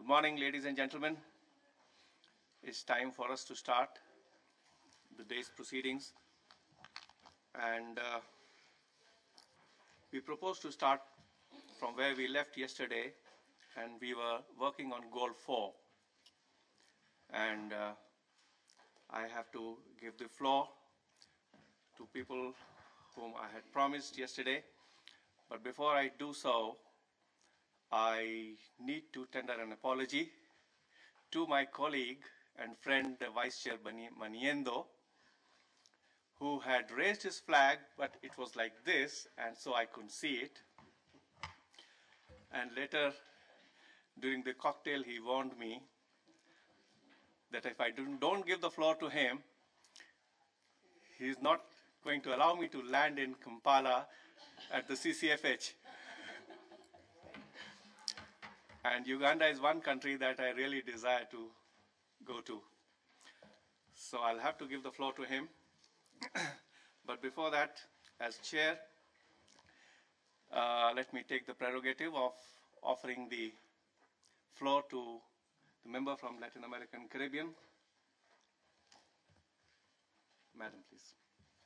Good morning, ladies and gentlemen. It's time for us to start the day's proceedings. And we propose to start from where we left yesterday, and we were working on goal 4. And I have to give the floor to people whom I had promised yesterday. But before I do so, I need to tender an apology to my colleague and friend, Vice Chair Maniendo, who had raised his flag, but it was like this, and so I couldn't see it. And later, during the cocktail, he warned me that if I don't give the floor to him, he's not going to allow me to land in Kampala at the CCFH. And Uganda is one country that I really desire to go to. So I'll have to give the floor to him. But before that, as chair, let me take the prerogative of offering the floor to the member from Latin American Caribbean. Madam, please.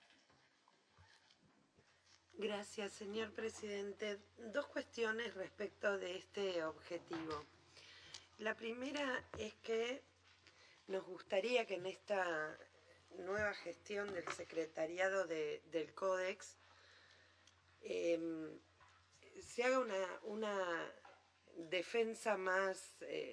Gracias, señor presidente. Dos cuestiones respecto de este objetivo. La primera es que nos gustaría que en esta nueva gestión del secretariado del Códex se haga una defensa más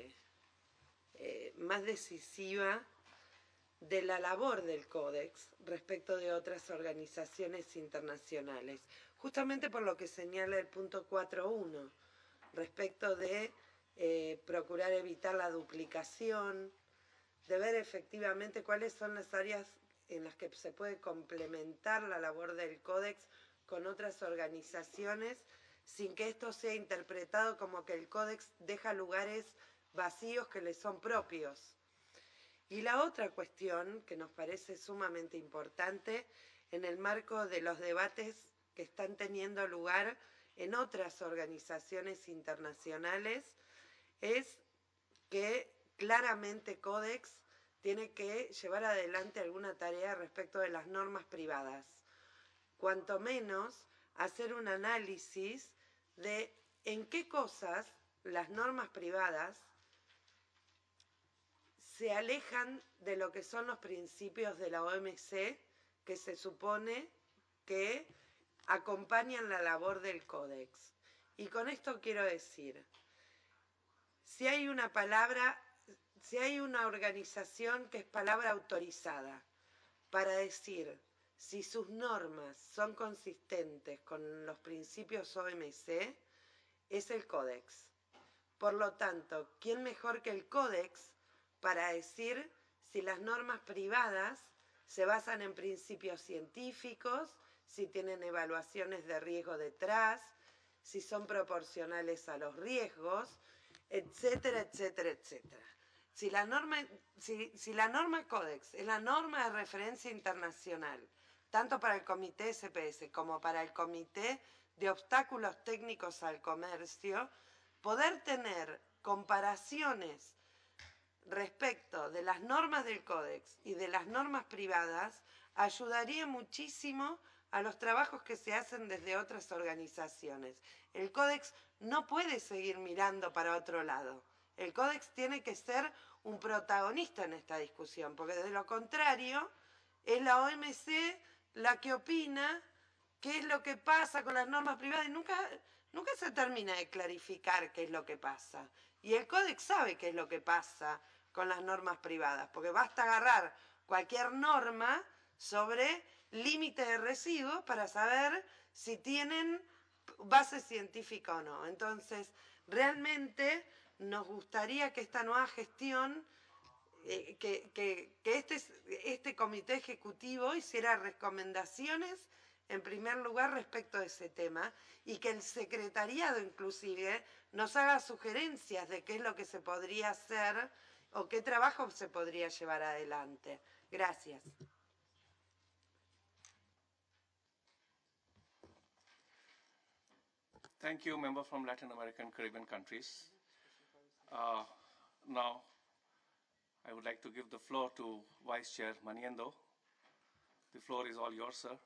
decisiva de la labor del Códex respecto de otras organizaciones internacionales, justamente por lo que señala el punto 4.1, respecto de procurar evitar la duplicación, de ver efectivamente cuáles son las áreas en las que se puede complementar la labor del Códex con otras organizaciones, sin que esto sea interpretado como que el Códex deja lugares vacíos que le son propios. Y la otra cuestión que nos parece sumamente importante en el marco de los debates que están teniendo lugar en otras organizaciones internacionales es que claramente Códex tiene que llevar adelante alguna tarea respecto de las normas privadas, cuanto menos hacer un análisis de en qué cosas las normas privadas se alejan de lo que son los principios de la OMC, que se supone que acompañan la labor del Códex. Y con esto quiero decir, si hay una organización que es palabra autorizada para decir si sus normas son consistentes con los principios OMC, es el Códex. Por lo tanto, ¿quién mejor que el Códex para decir si las normas privadas se basan en principios científicos, si tienen evaluaciones de riesgo detrás, si son proporcionales a los riesgos, etcétera, etcétera, etcétera? Si la norma Códex es la norma de referencia internacional, tanto para el Comité SPS como para el Comité de Obstáculos Técnicos al Comercio, poder tener comparaciones respecto de las normas del Códex y de las normas privadas ayudaría muchísimo a los trabajos que se hacen desde otras organizaciones. El Códex no puede seguir mirando para otro lado. El Códex tiene que ser un protagonista en esta discusión, porque de lo contrario es la OMC la que opina qué es lo que pasa con las normas privadas y nunca se termina de clarificar qué es lo que pasa. Y el Códex sabe qué es lo que pasa con las normas privadas, porque basta agarrar cualquier norma sobre límite de residuos para saber si tienen base científica o no. Entonces, realmente nos gustaría que esta nueva gestión, que este comité ejecutivo hiciera recomendaciones en primer lugar respecto de ese tema y que el secretariado inclusive nos haga sugerencias de qué es lo que se podría hacer o qué trabajo se podría llevar adelante. Gracias. Thank you, member from Latin American Caribbean countries. now, I would like to give the floor to Vice Chair Maniendo. The floor is all yours, sir.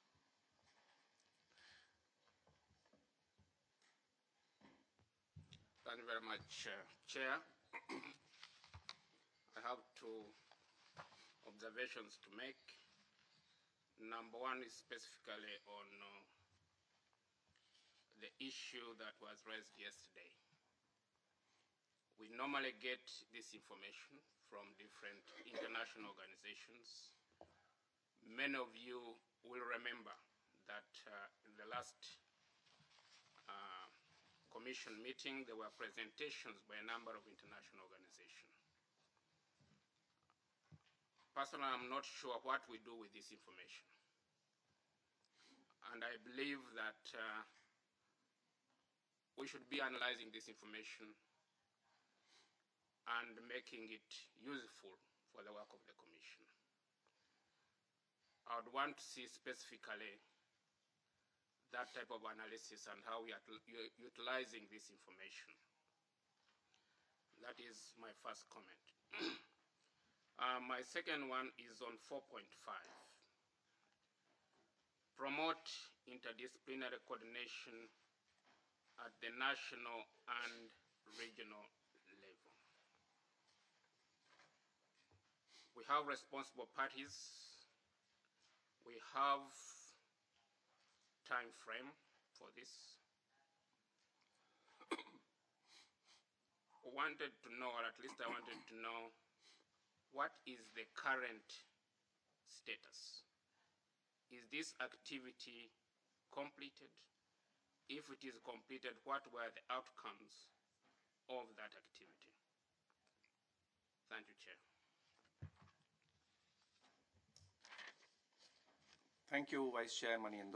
Thank you very much, Chair. I have two observations to make. Number one is specifically on the issue that was raised yesterday. We normally get this information from different international organizations. Many of you will remember that in the last Commission meeting, there were presentations by a number of international organizations. Personally, I'm not sure what we do with this information. And I believe that we should be analyzing this information and making it useful for the work of the Commission. I would want to see specifically that type of analysis and how we are utilizing this information. That is my first comment. My second one is on 4.5. Promote interdisciplinary coordination at the national and regional level. We have responsible parties. We have time frame for this. Wanted to know, or at least I wanted to know, what is the current status? Is this activity completed? If it is completed, what were the outcomes of that activity? Thank you, Chair. Thank you, Vice Chair Maniendo.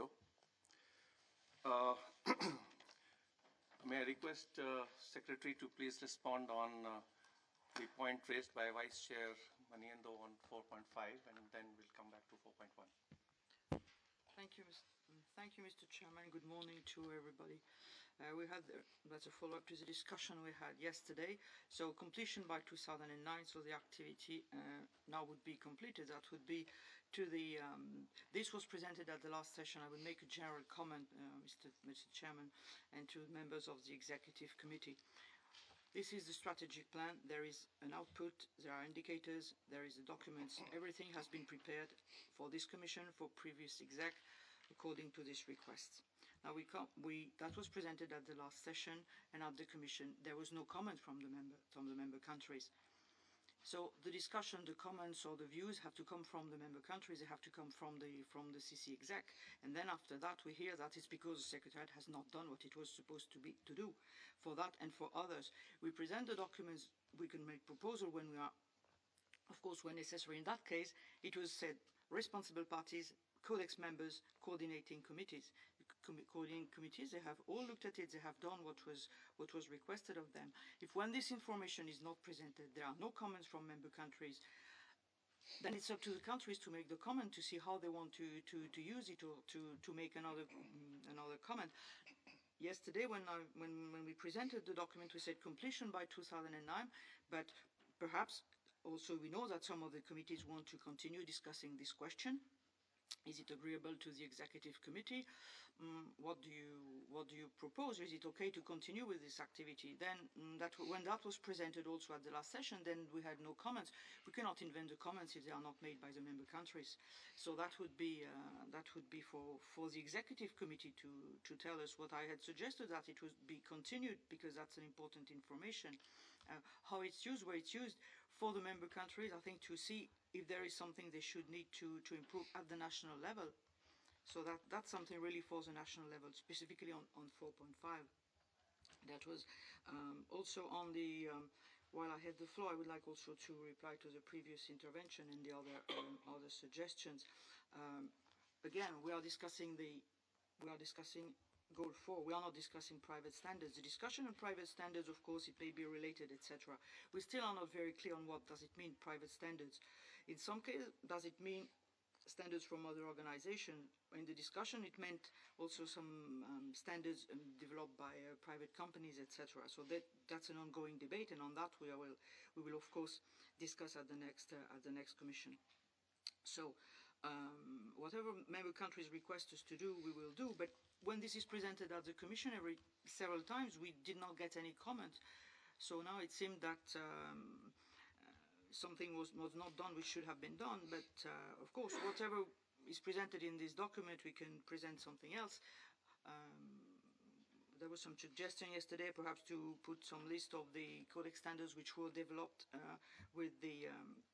May I request Secretary to please respond on the point raised by Vice Chair Maniendo on 4.5, and then we'll come back to 4.1. Thank you, Mr. Chairman. Good morning to everybody. That's a follow-up to the discussion we had yesterday. So completion by 2009, so the activity now would be completed. That would be to the, this was presented at the last session. I will make a general comment, Mr. Chairman, and to members of the Executive Committee. This is the strategic plan. There is an output, there are indicators, there is the documents. Everything has been prepared for this Commission, for previous exec, according to this request. Now that was presented at the last session, and at the Commission there was no comment from the member countries. So the discussion, the comments or the views have to come from the member countries. They have to come from the CC exec, and then after that we hear that it's because the Secretariat has not done what it was supposed to do. For that and for others, we present the documents. We can make proposal when we are, of course, when necessary. In that case, it was said responsible parties, Codex members, coordinating committees. Coordinating committees, they have all looked at it, they have done what was requested of them. If when this information is not presented, there are no comments from member countries, then it's up to the countries to make the comment, to see how they want to use it, or to make another comment. Yesterday, when we presented the document, we said completion by 2009, but perhaps also we know that some of the committees want to continue discussing this question. Is it agreeable to the Executive Committee? What do you propose? Is it okay to continue with this activity? Then when that was presented also at the last session, then we had no comments. We cannot invent the comments if they are not made by the member countries. So that would be for the Executive Committee to tell us what I had suggested, that it would be continued, because that's an important information. How it's used, where it's used, for the member countries, I think, to see if there is something they should need to improve at the national level. So that's something really for the national level, specifically on 4.5. That was also on the, while I had the floor, I would like also to reply to the previous intervention and the other suggestions. Again, we are discussing Goal 4. We are not discussing private standards. The discussion on private standards, of course, it may be related, etc. We still are not very clear on what does it mean, private standards. In some cases, does it mean standards from other organizations. In the discussion, it meant also some standards developed by private companies, etc. So that's an ongoing debate, and on that we will of course discuss at the next Commission. So whatever member countries request us to do, we will do. But when this is presented at the Commission several times, we did not get any comment. So now it seemed that something was not done which should have been done. But of course, whatever is presented in this document, we can present something else. There was some suggestion yesterday, perhaps to put some list of the Codex standards which were developed with the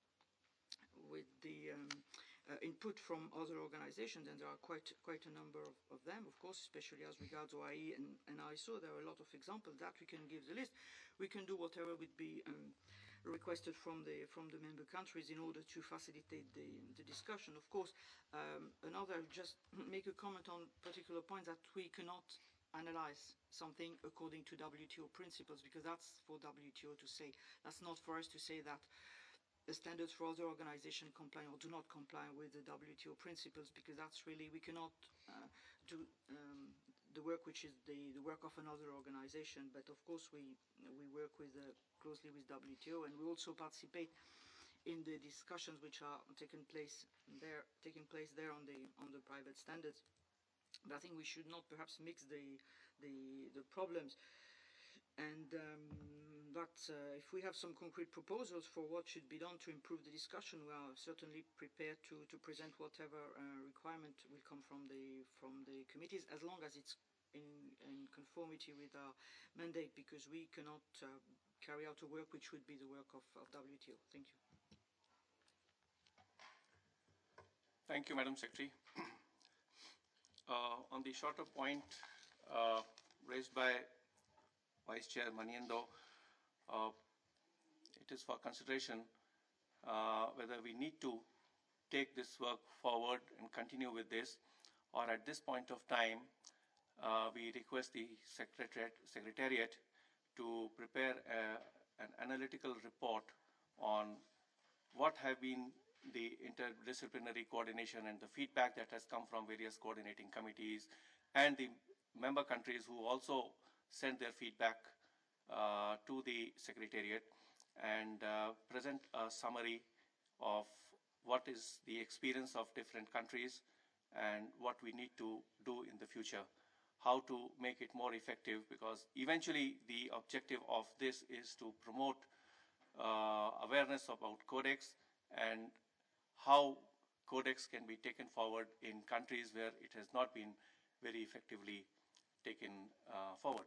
input from other organizations, and there are quite a number of them, of course, especially as regards OIE and ISO. There are a lot of examples that we can give the list. We can do whatever would be requested from the member countries in order to facilitate the discussion. Of course, just make a comment on particular points that we cannot analyze something according to WTO principles, because that's for WTO to say. That's not for us to say that the standards for other organizations comply or do not comply with the WTO principles, because that's really, we cannot do the work which is the work of another organization. But of course we work with closely with WTO, and we also participate in the discussions which are taking place there on the private standards. But I think we should not perhaps mix the problems. And that if we have some concrete proposals for what should be done to improve the discussion, we are certainly prepared to present whatever requirement will come from the committees, as long as it's in conformity with our mandate, because we cannot carry out a work which would be the work of WTO. Thank you. Thank you, Madam Secretary. On the shorter point raised by Vice Chair Maniendo, it is for consideration whether we need to take this work forward and continue with this, or at this point of time we request the Secretariat to prepare an analytical report on what have been the interdisciplinary coordination and the feedback that has come from various coordinating committees and the member countries who also send their feedback to the Secretariat, and present a summary of what is the experience of different countries and what we need to do in the future, how to make it more effective, because eventually the objective of this is to promote awareness about Codex and how Codex can be taken forward in countries where it has not been very effectively taken forward.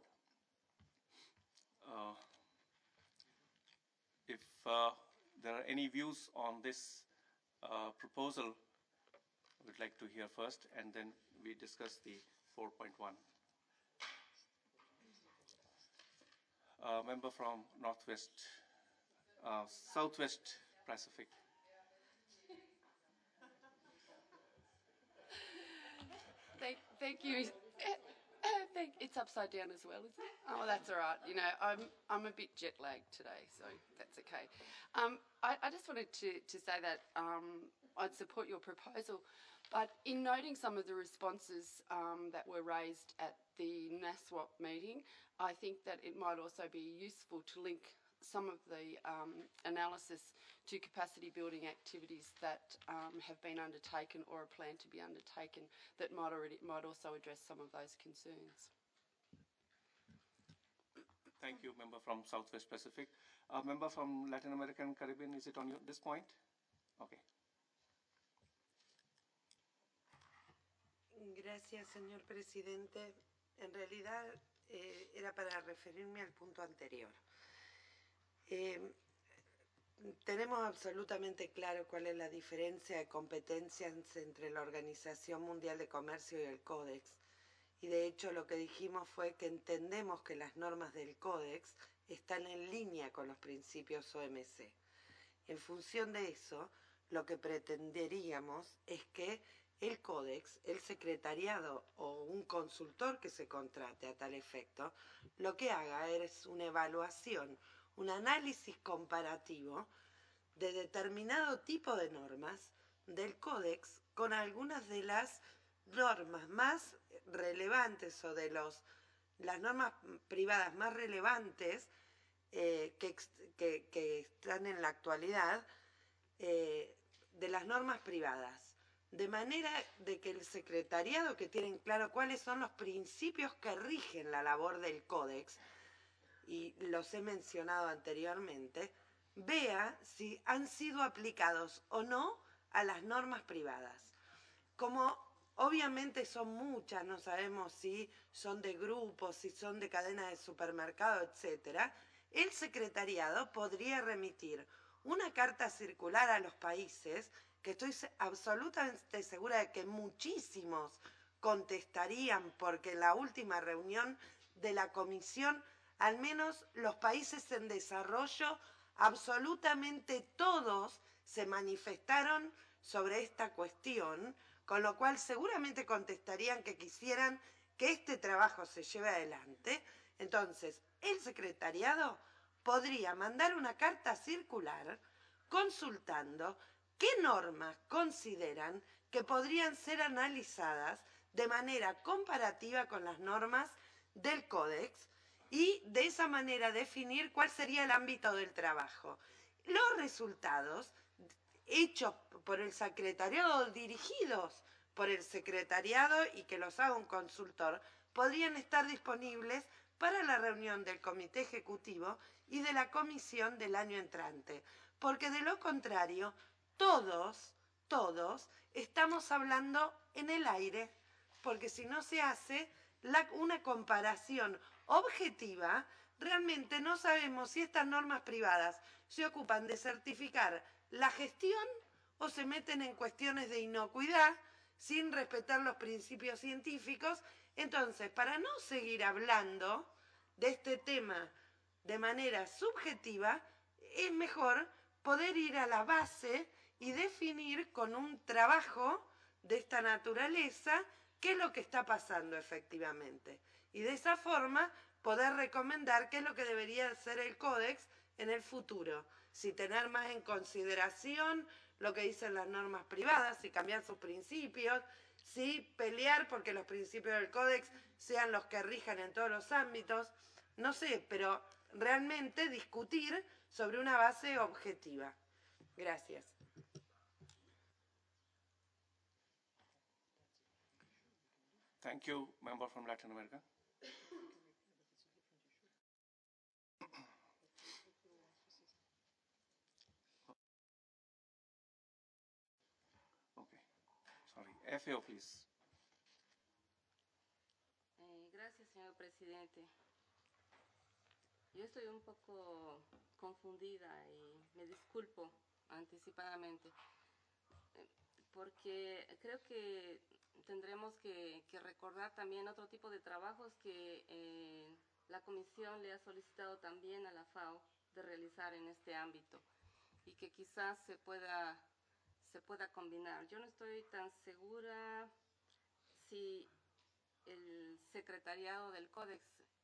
If there are any views on this proposal, I would like to hear first, and then we discuss the 4.1. Member from Southwest Pacific. Thank you. It's upside down as well, isn't it? Oh, that's all right. You know, I'm a bit jet lagged today, so that's okay. I just wanted to say that I'd support your proposal, but in noting some of the responses that were raised at the NASWAP meeting, I think that it might also be useful to link some of the analysis to capacity building activities that have been undertaken or are planned to be undertaken that might also address some of those concerns. Thank you, member from Southwest Pacific. Member from Latin American Caribbean, is it on this point? Okay. Gracias, señor presidente. En realidad era para referirme al punto anterior. Tenemos absolutamente claro cuál es la diferencia de competencias entre la Organización Mundial de Comercio y el Códex. Y de hecho lo que dijimos fue que entendemos que las normas del Códex están en línea con los principios OMC. En función de eso, lo que pretenderíamos es que el Códex, el secretariado o un consultor que se contrate a tal efecto, lo que haga es una evaluación, un análisis comparativo de determinado tipo de normas del Códex con algunas de las normas más relevantes o de las normas privadas más relevantes que están en la actualidad, de las normas privadas, de manera de que el secretariado, que tienen claro cuáles son los principios que rigen la labor del Códex, y los he mencionado anteriormente, vea si han sido aplicados o no a las normas privadas. Como obviamente son muchas, no sabemos si son de grupos, si son de cadena de supermercado, etc., el secretariado podría remitir una carta circular a los países, que estoy absolutamente segura de que muchísimos contestarían, porque en la última reunión de la comisión, al menos los países en desarrollo, absolutamente todos se manifestaron sobre esta cuestión, con lo cual seguramente contestarían que quisieran que este trabajo se lleve adelante. Entonces, el secretariado podría mandar una carta circular consultando qué normas consideran que podrían ser analizadas de manera comparativa con las normas del Códex y de esa manera definir cuál sería el ámbito del trabajo. Los resultados hechos por el secretariado, dirigidos por el secretariado y que los haga un consultor, podrían estar disponibles para la reunión del comité ejecutivo y de la comisión del año entrante, porque de lo contrario, todos estamos hablando en el aire, porque si no se hace una comparación objetiva, realmente no sabemos si estas normas privadas se ocupan de certificar la gestión o se meten en cuestiones de inocuidad sin respetar los principios científicos. Entonces, para no seguir hablando de este tema de manera subjetiva, es mejor poder ir a la base y definir con un trabajo de esta naturaleza qué es lo que está pasando efectivamente. Y de esa forma poder recomendar qué es lo que debería ser el Códex en el futuro. Si tener más en consideración lo que dicen las normas privadas, si cambiar sus principios, si pelear porque los principios del Códex sean los que rijan en todos los ámbitos, no sé, pero realmente discutir sobre una base objetiva. Gracias. Thank you, member from Latin America. Okay, sorry. FAO, please. Gracias, señor presidente. Yo estoy un poco confundida y me disculpo anticipadamente, porque creo que tendremos que recordar también otro tipo de trabajos que la Comisión le ha solicitado también a la FAO de realizar en este ámbito y que quizás se pueda combinar. Yo no estoy tan segura si el secretariado del Códex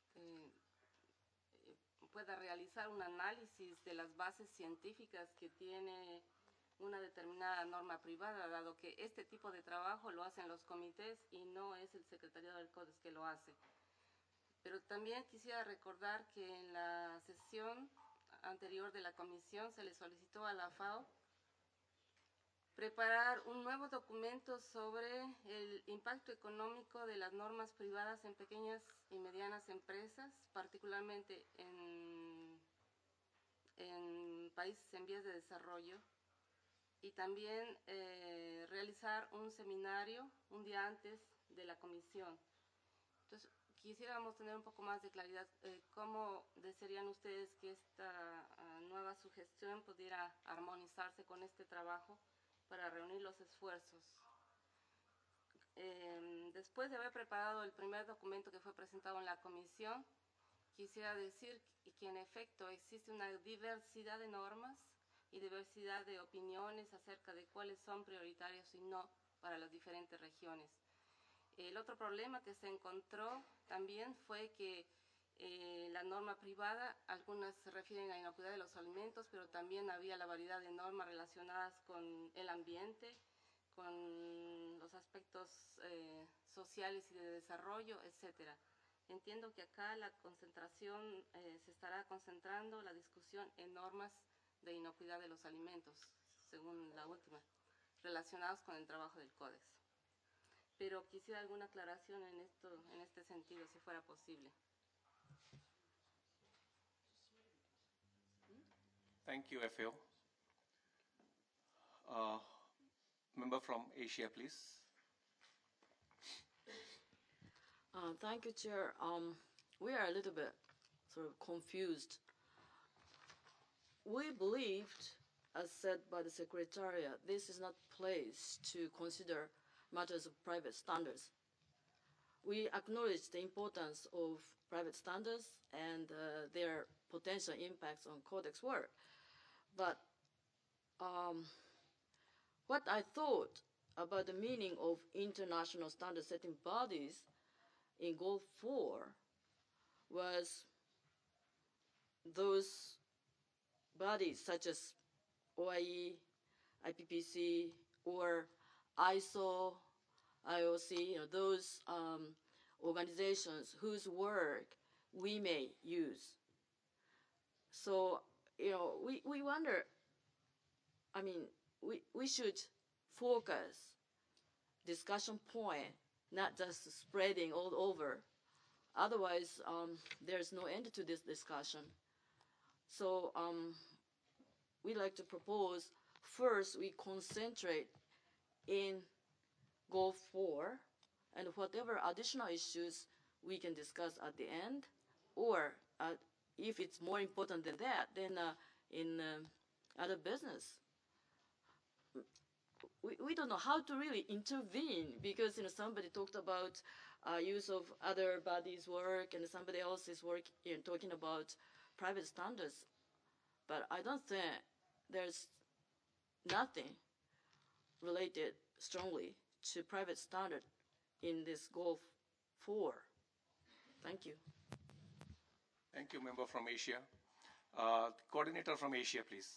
pueda realizar un análisis de las bases científicas que tiene una determinada norma privada, dado que este tipo de trabajo lo hacen los comités y no es el secretariado del Códex que lo hace. Pero también quisiera recordar que en la sesión anterior de la comisión se le solicitó a la FAO preparar un nuevo documento sobre el impacto económico de las normas privadas en pequeñas y medianas empresas, particularmente en países en vías de desarrollo, y también realizar un seminario un día antes de la comisión. Entonces, quisiéramos tener un poco más de claridad. ¿Cómo desearían ustedes que esta nueva sugestión pudiera armonizarse con este trabajo para reunir los esfuerzos? Después de haber preparado el primer documento que fue presentado en la comisión, quisiera decir que en efecto existe una diversidad de normas y diversidad de opiniones acerca de cuáles son prioritarios y no para las diferentes regiones. El otro problema que se encontró también fue que la norma privada, algunas se refieren a la inocuidad de los alimentos, pero también había la variedad de normas relacionadas con el ambiente con los aspectos sociales y de desarrollo, etcétera. Entiendo que acá la concentración se estará concentrando la discusión en normas de inocuidad de los alimentos, según la última, relacionados con el trabajo del Códex. Pero quisiera alguna aclaración en este sentido, si fuera posible. Thank you, FAO. Member from Asia, please. Thank you, Chair. We are a little bit sort of confused. We believed, as said by the Secretariat, this is not place to consider matters of private standards. We acknowledge the importance of private standards and their potential impacts on Codex work. But what I thought about the meaning of international standard setting bodies in Goal 4 was those bodies such as OIE, IPPC, or ISO, IOC, those organizations whose work we may use. So, we wonder, we should focus discussion point, not just spreading all over. Otherwise, there's no end to this discussion. So we'd like to propose, first, we concentrate in Goal 4, and whatever additional issues we can discuss at the end, or if it's more important than that, then in other business. We don't know how to really intervene, because somebody talked about use of other bodies' work, and somebody else is talking about private standards. But I don't think there's nothing related strongly to private standard in this Goal 4. Thank you. Thank you, member from Asia. Coordinator from Asia, please.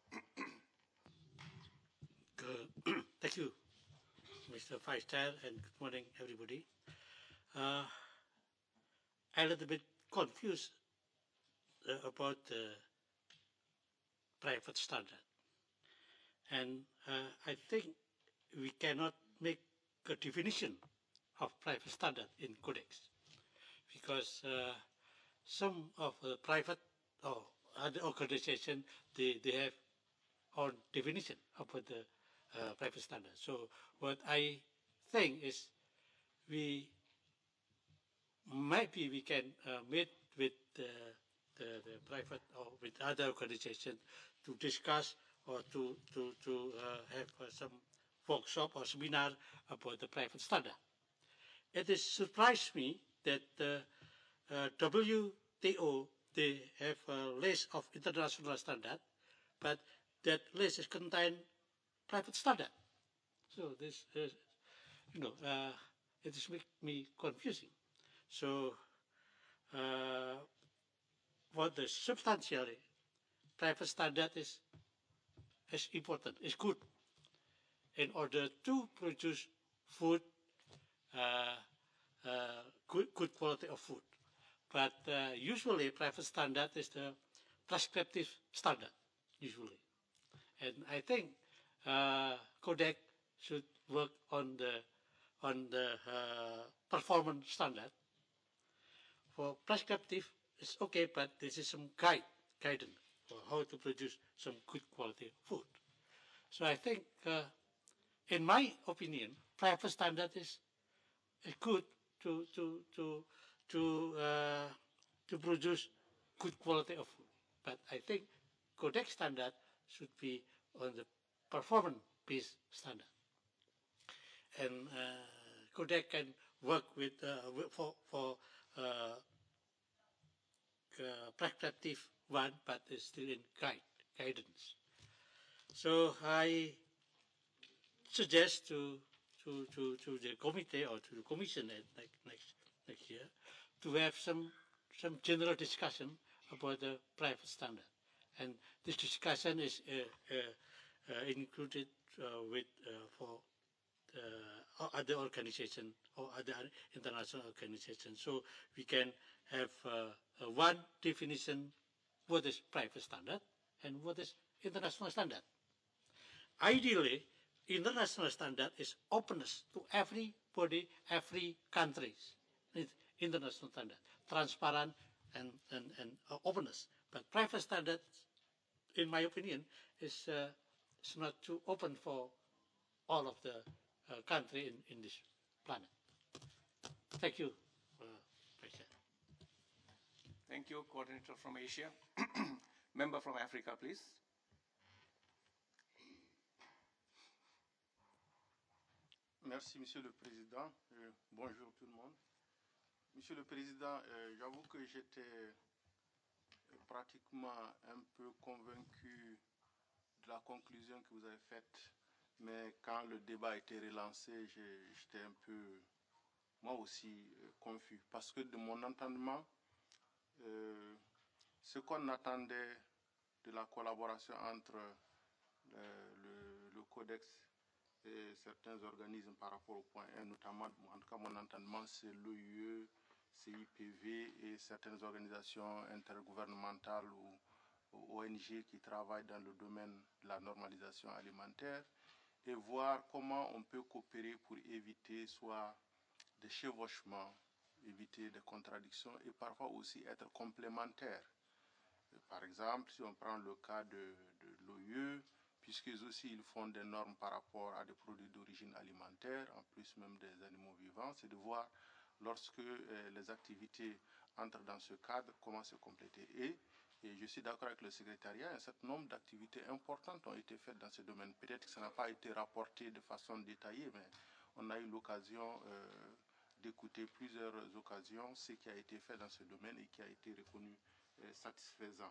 Thank you, Mr. Vice Chair, and good morning, everybody. I'm a little bit confused about the private standard. And I think we cannot make a definition of private standard in Codex, because some of the private or other organizations, they have own definition about the private standard. So what I think is we can meet with the private or with other organizations to discuss or to have some workshop or seminar about the private standard. It has surprised me that the WTO, they have a list of international standards, but that list is contained private standard. So this, it is make me confusing. So what the substantially private standard is important, is good in order to produce food, good quality of food. But usually private standard is the prescriptive standard, usually. And I think Codex should work on the performance standard. For prescriptive, it's okay, but this is some guidance for how to produce some good quality food. So I think, in my opinion, private standard is good to produce good quality of food. But I think Codex standard should be on the performance-based standard. And Codex can work with for prescriptive one, but it's still in guidance. So I suggest to the committee or to the commission next year to have some general discussion about the private standard, and this discussion is included with for other organization or other international organizations. So we can have one definition what is private standard and what is international standard. Ideally, international standard is openness to everybody, every country. It's international standard, transparent and openness. But private standard, in my opinion, is not too open for all of the country in this planet. Thank you, President. Thank you, Coordinator from Asia. Member from Africa, please. Merci, Monsieur le Président. Bonjour tout le monde. Monsieur le Président, j'avoue que j'étais pratiquement un peu convaincu de la conclusion que vous avez faite, mais quand le débat a été relancé, j'étais un peu, moi aussi, confus. Parce que de mon entendement, ce qu'on attendait de la collaboration entre le Codex et certains organismes par rapport au point 1, notamment, en tout cas mon entendement, c'est l'OIE, CIPV et certaines organisations intergouvernementales ou ONG qui travaillent dans le domaine de la normalisation alimentaire, et voir comment on peut coopérer pour éviter soit des chevauchements, éviter des contradictions et parfois aussi être complémentaires. Par exemple, si on prend le cas de l'OIE, puisqu'ils aussi ils font des normes par rapport à des produits d'origine alimentaire, en plus même des animaux vivants, c'est de voir lorsque les activités entrent dans ce cadre, comment se compléter. Et je suis d'accord avec le secrétariat, un certain nombre d'activités importantes ont été faites dans ce domaine. Peut-être que ça n'a pas été rapporté de façon détaillée, mais on a eu l'occasion d'écouter plusieurs occasions ce qui a été fait dans ce domaine et qui a été reconnu satisfaisant.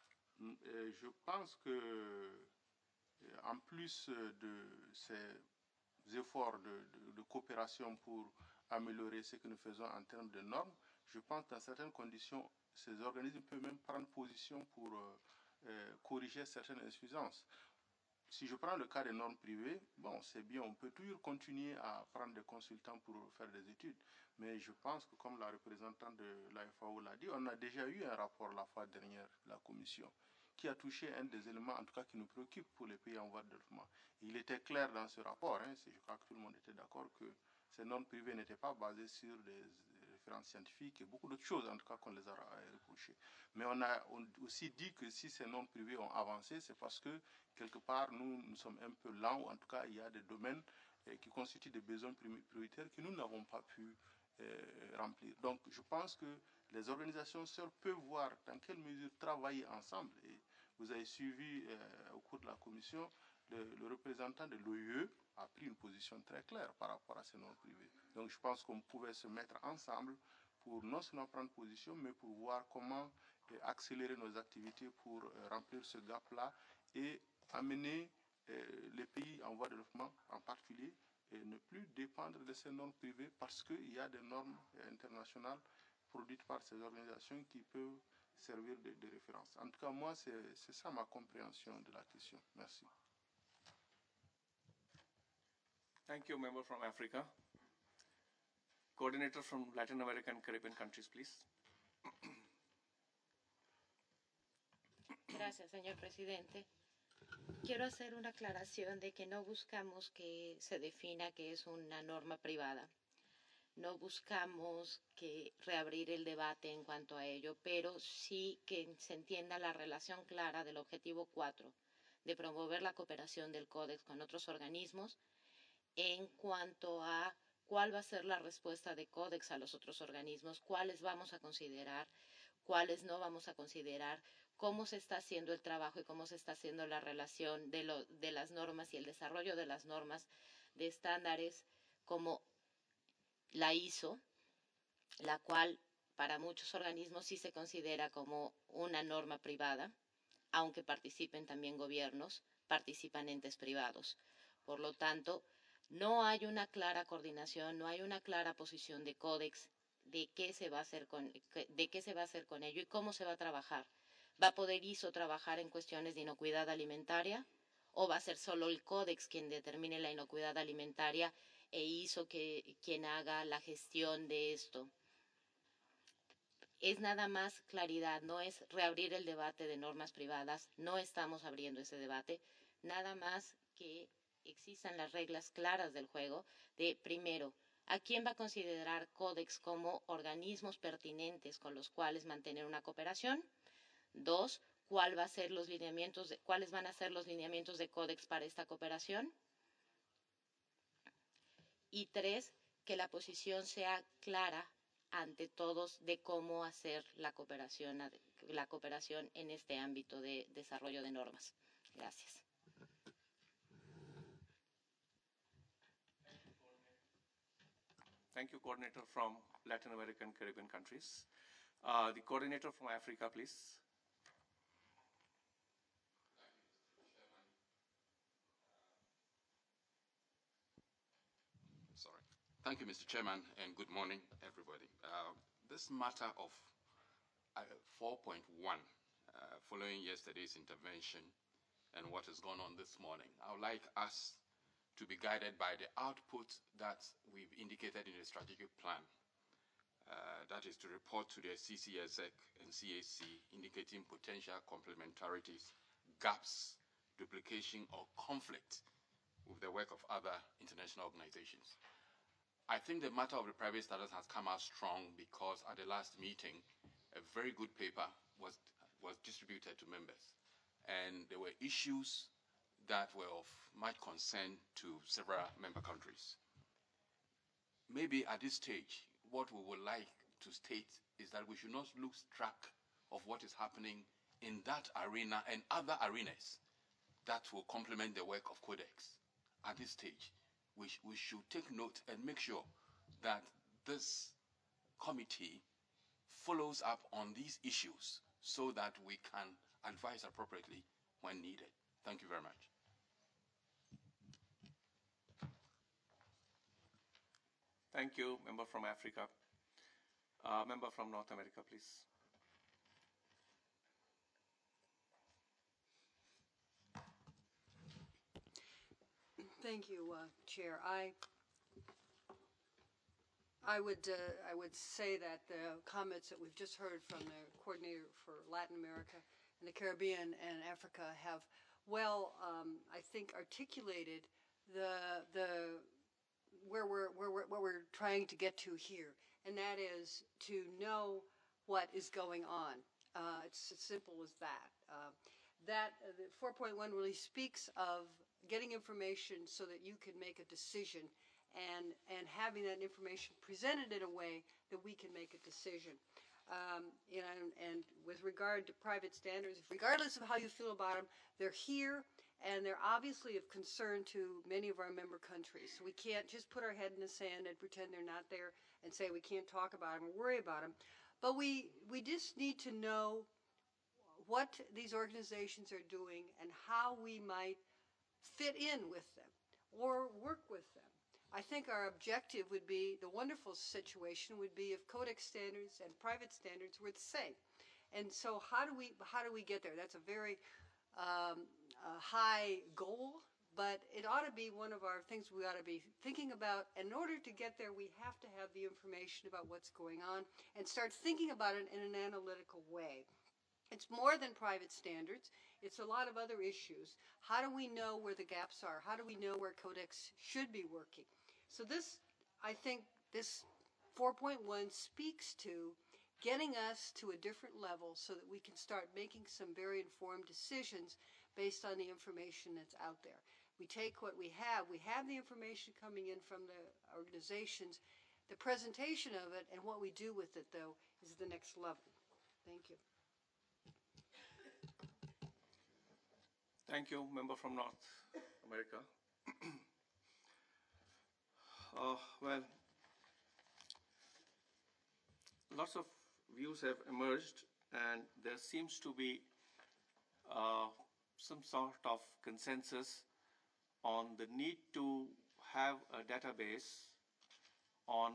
Je pense que en plus de ces efforts de coopération pour améliorer ce que nous faisons en termes de normes, je pense que dans certaines conditions, ces organismes peuvent même prendre position pour corriger certaines insuffisances. Si je prends le cas des normes privées, bon, c'est bien, on peut toujours continuer à prendre des consultants pour faire des études. Mais je pense que, comme la représentante de la FAO l'a dit, on a déjà eu un rapport la fois dernière de la Commission qui a touché un des éléments, en tout cas, qui nous préoccupe pour les pays en voie de développement. Il était clair dans ce rapport, je crois que tout le monde était d'accord, que ces normes privées n'étaient pas basées sur des références scientifiques et beaucoup d'autres choses, en tout cas, qu'on les a reprochées. Mais on a aussi dit que si ces normes privées ont avancé, c'est parce que, quelque part, nous sommes un peu lents, ou en tout cas, il y a des domaines qui constituent des besoins prioritaires que nous n'avons pas pu remplir. Donc, je pense que les organisations seules peuvent voir dans quelle mesure travailler ensemble. Et vous avez suivi au cours de la commission, le représentant de l'OIE a pris une position très claire par rapport à ces normes privées. Donc, je pense qu'on pouvait se mettre ensemble pour non seulement prendre position, mais pour voir comment accélérer nos activités pour remplir ce gap-là et amener les pays en voie de développement en particulier et ne plus dépendre de ces normes privées parce qu'il y a des normes internationales produites par ces organisations qui peuvent servir de référence. En tout cas, moi, c'est ça ma compréhension de la question. Merci. Thank you, member from Africa. Coordinator from Latin American and Caribbean countries, please. Gracias, señor presidente. Quiero hacer una aclaración de que no buscamos que se defina que es una norma privada. No buscamos que reabrir el debate en cuanto a ello, pero sí que se entienda la relación clara del objetivo 4, de promover la cooperación del Códex con otros organismos en cuanto a cuál va a ser la respuesta de Códex a los otros organismos, cuáles vamos a considerar, cuáles no vamos a considerar, cómo se está haciendo el trabajo y cómo se está haciendo la relación de las normas y el desarrollo de las normas de estándares como la ISO, la cual para muchos organismos sí se considera como una norma privada, aunque participen también gobiernos, participan entes privados. Por lo tanto, no hay una clara coordinación, no hay una clara posición de Códex de qué se va a hacer con ello y cómo se va a trabajar. ¿Va a poder ISO trabajar en cuestiones de inocuidad alimentaria o va a ser solo el Códex quien determine la inocuidad alimentaria e hizo que quien haga la gestión de esto. Es nada más claridad, no es reabrir el debate de normas privadas, no estamos abriendo ese debate, nada más que existan las reglas claras del juego de, primero, ¿a quién va a considerar Códex como organismos pertinentes con los cuales mantener una cooperación? 2, ¿cuáles van a ser los lineamientos de Códex para esta cooperación? Y 3, que la posición sea clara ante todos de cómo hacer la cooperación en este ámbito de desarrollo de normas. Gracias. Thank you, coordinator from Latin American, Caribbean countries. The coordinator from Africa, please. Sorry. Thank you, Mr. Chairman, and good morning, everybody. This matter of 4.1, following yesterday's intervention and what has gone on this morning, I would like us to be guided by the output that we've indicated in the strategic plan. That is to report to the CCSEC and CAC, indicating potential complementarities, gaps, duplication, or conflict with the work of other international organizations. I think the matter of the private status has come out strong because at the last meeting, a very good paper was distributed to members. And there were issues that were of much concern to several member countries. Maybe at this stage, what we would like to state is that we should not lose track of what is happening in that arena and other arenas that will complement the work of Codex. At this stage, we should take note and make sure that this committee follows up on these issues so that we can advise appropriately when needed. Thank you very much. Thank you, member from Africa. Member from North America, please. Thank you, Chair. I would say that the comments that we've just heard from the coordinator for Latin America and the Caribbean and Africa have well, I think, articulated what we're trying to get to here, and that is to know what is going on. It's as simple as that. That 4.1 really speaks of getting information so that you can make a decision, and having that information presented in a way that we can make a decision. And with regard to private standards, regardless of how you feel about them, they're here, and they're obviously of concern to many of our member countries. So we can't just put our head in the sand and pretend they're not there and say we can't talk about them or worry about them. But we just need to know what these organizations are doing and how we might fit in with them or work with them. I think our objective would be, the wonderful situation would be if Codex standards and private standards were the same. And so how do we get there? That's a very high goal, but it ought to be one of our things we ought to be thinking about. In order to get there, we have to have the information about what's going on and start thinking about it in an analytical way. It's more than private standards. It's a lot of other issues. How do we know where the gaps are? How do we know where Codex should be working? So this, I think, this 4.1 speaks to getting us to a different level so that we can start making some very informed decisions based on the information that's out there. We take what we have. We have the information coming in from the organizations. The presentation of it and what we do with it, though, is the next level. Thank you. Thank you, member from North America. Well, lots of views have emerged, and there seems to be some sort of consensus on the need to have a database on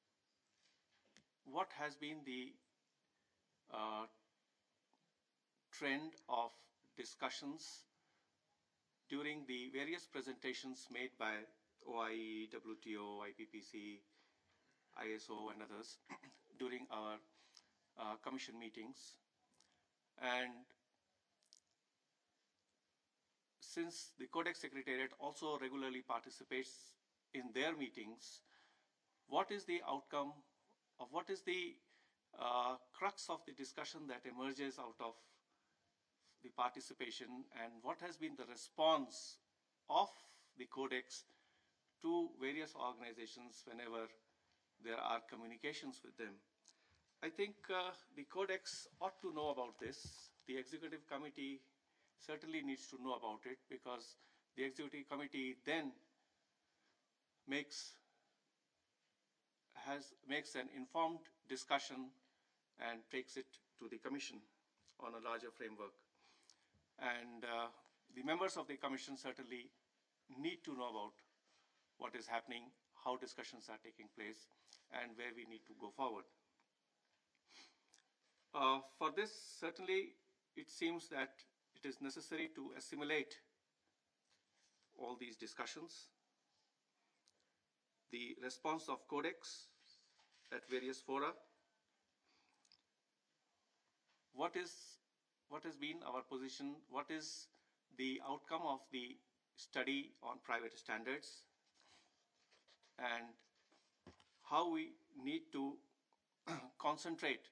what has been the trend of discussions during the various presentations made by OIE, WTO, IPPC, ISO, and others during our commission meetings. And since the Codex Secretariat also regularly participates in their meetings, what is the outcome of what is the crux of the discussion that emerges out of the participation, and what has been the response of the Codex to various organizations whenever there are communications with them? I think the Codex ought to know about this. The Executive Committee certainly needs to know about it, because the Executive Committee then makes an informed discussion and takes it to the Commission on a larger framework. And the members of the Commission certainly need to know about what is happening, how discussions are taking place, and where we need to go forward. For this, certainly, it seems that it is necessary to assimilate all these discussions, the response of Codex at various fora, what has been our position, what is the outcome of the study on private standards, and how we need to concentrate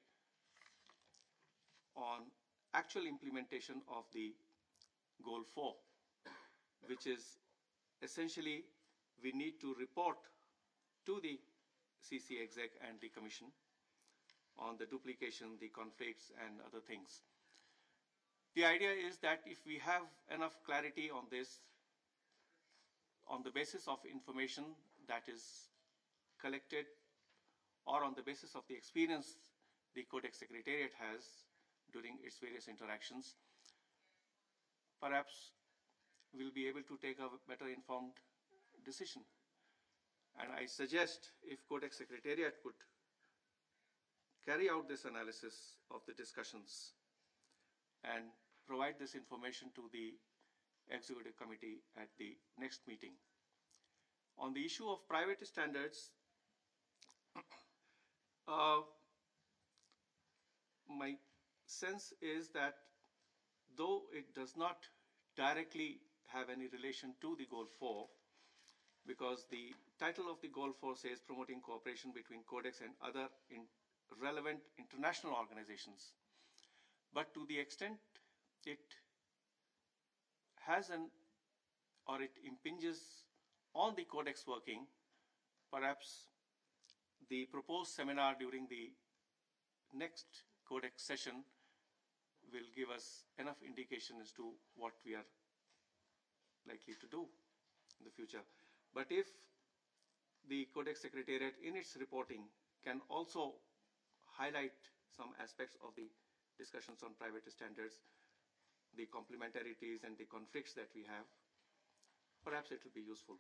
on actual implementation of the Goal 4, which is essentially we need to report to the CC Exec and the Commission on the duplication, the conflicts, and other things. The idea is that if we have enough clarity on this, on the basis of information that is collected, or on the basis of the experience the Codex Secretariat has during its various interactions, perhaps we'll be able to take a better informed decision. And I suggest if Codex Secretariat could carry out this analysis of the discussions and provide this information to the Executive Committee at the next meeting. On the issue of private standards, my sense is that though it does not directly have any relation to the Goal 4, because the title of the Goal 4 says promoting cooperation between Codex and other relevant international organizations. But to the extent it has it impinges on the Codex working, perhaps the proposed seminar during the next Codex session will give us enough indication as to what we are likely to do in the future. But if the Codex Secretariat in its reporting can also highlight some aspects of the discussions on private standards, the complementarities and the conflicts that we have, perhaps it will be useful.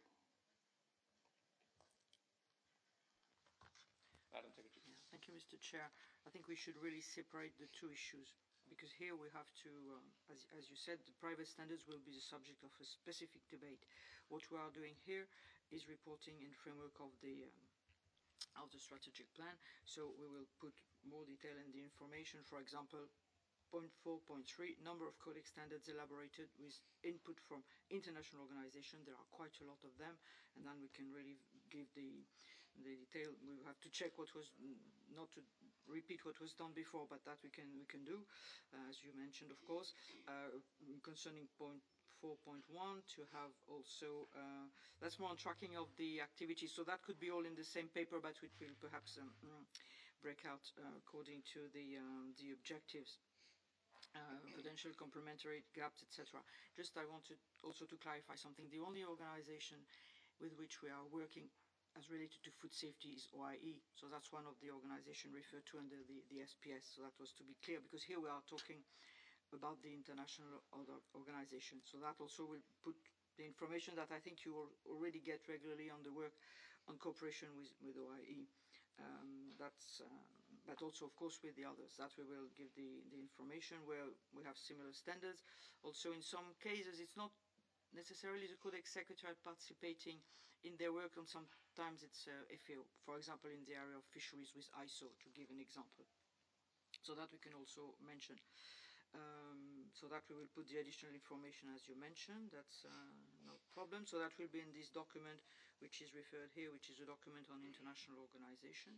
Madam Secretary. Yeah, thank you, Mr. Chair. I think we should really separate the two issues, because here we have to, as you said, the private standards will be the subject of a specific debate. What we are doing here is reporting in framework of the strategic plan. So we will put more detail in the information. For example, point 4.3, number of Codex standards elaborated with input from international organizations. There are quite a lot of them, and then we can really give the detail. We have to check what was, not to repeat what was done before, but that we can do, as you mentioned, of course. Concerning point 4.1, to have also, that's more on tracking of the activities. So that could be all in the same paper, but we will perhaps break out according to the objectives. Potential complementary gaps, etc. Just I wanted also to clarify something. The only organization with which we are working as related to food safety is OIE. So that's one of the organizations referred to under the SPS. So that was to be clear, because here we are talking about the international other organization. So that also will put the information that I think you will already get regularly on the work on cooperation with OIE. But also, of course, with the others, that we will give the information where we have similar standards. Also, in some cases, it's not necessarily the Codex Secretariat participating in their work, and sometimes it's FAO, for example, in the area of fisheries with ISO, to give an example. So that we can also mention. So that we will put the additional information as you mentioned, that's no problem. So that will be in this document which is referred here, which is a document on international organization.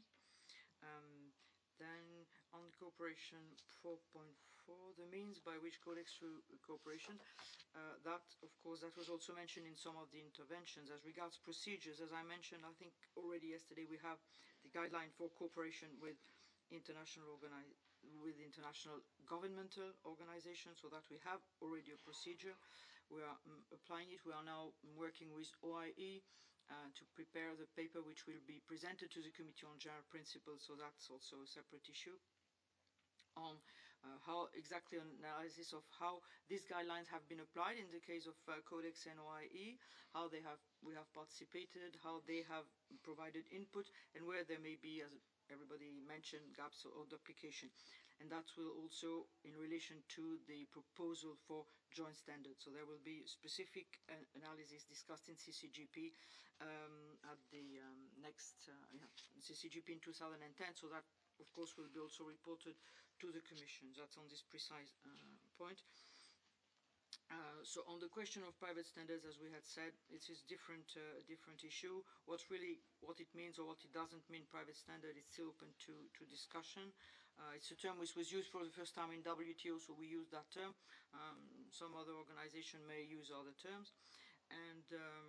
Then on cooperation 4.4, the means by which Codex through cooperation, that of course that was also mentioned in some of the interventions. As regards procedures, as I mentioned, I think already yesterday we have the guideline for cooperation with international governmental organizations, so that we have already a procedure. We are applying it. We are now working with OIE to prepare the paper which will be presented to the Committee on General Principles, so that's also a separate issue. On how exactly an analysis of how these guidelines have been applied in the case of Codex and OIE, how we have participated, how they have provided input, and where there may be, as everybody mentioned, gaps or duplication. And that will also in relation to the proposal for joint standards. So there will be specific analysis discussed in CCGP at the next CCGP in 2010. So that, of course, will be also reported to the Commission. That's on this precise point. So on the question of private standards, as we had said, it is different issue. What it means or what it doesn't mean, private standard, is still open to discussion. It's a term which was used for the first time in WTO, so we use that term. Some other organization may use other terms. And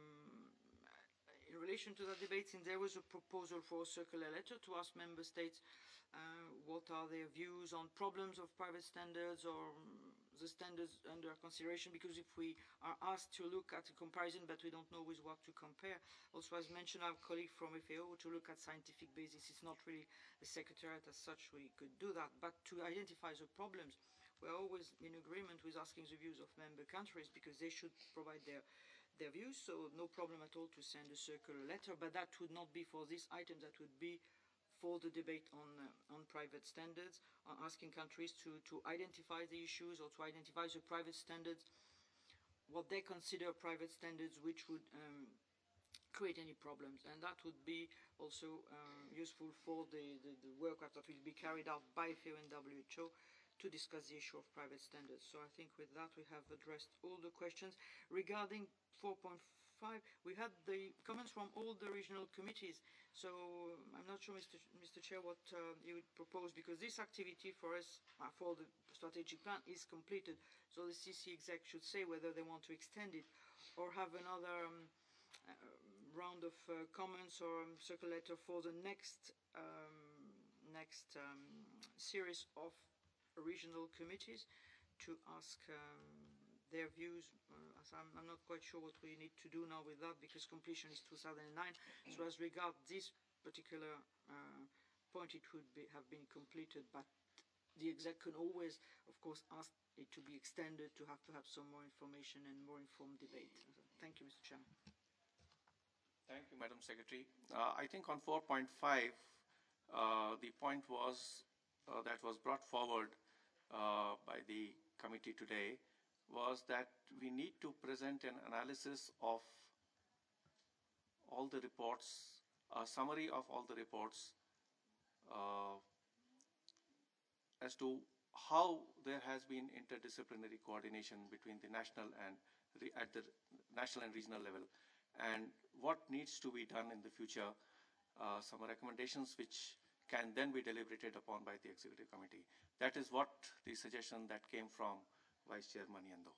in relation to that debate, since there was a proposal for a circular letter to ask member states what are their views on problems of private standards or the standards under consideration, because if we are asked to look at a comparison but we don't know with what to compare, also as mentioned, our colleague from FAO, to look at scientific basis. It's not really the Secretariat as such, we could do that, but to identify the problems, we're always in agreement with asking the views of member countries, because they should provide their views, so no problem at all to send a circular letter, but that would not be for this item, that would be for the debate on private standards, on asking countries to identify the issues or to identify the private standards, what they consider private standards which would create any problems. And that would be also useful for the work that will be carried out by FAO and WHO to discuss the issue of private standards. So I think with that we have addressed all the questions. Regarding 4.5, we had the comments from all the regional committees. So I'm not sure, Mr. Chair, what you would propose, because this activity for us, for the strategic plan, is completed. So the CC exec should say whether they want to extend it or have another round of comments or circular letter for the next series of regional committees to ask their views. I'm not quite sure what we need to do now with that, because completion is 2009. So as regard this particular point, it would have been completed, but the exec can always, of course, ask it to be extended to have some more information and more informed debate. Thank you, Mr. Chairman. Thank you, Madam Secretary. I think on 4.5, the point was that was brought forward by the committee today was that we need to present an analysis of all the reports, a summary of all the reports as to how there has been interdisciplinary coordination between the national and at the national and regional level, and what needs to be done in the future, some recommendations which can then be deliberated upon by the executive committee. That is what the suggestion that came from Vice Chair Maniando.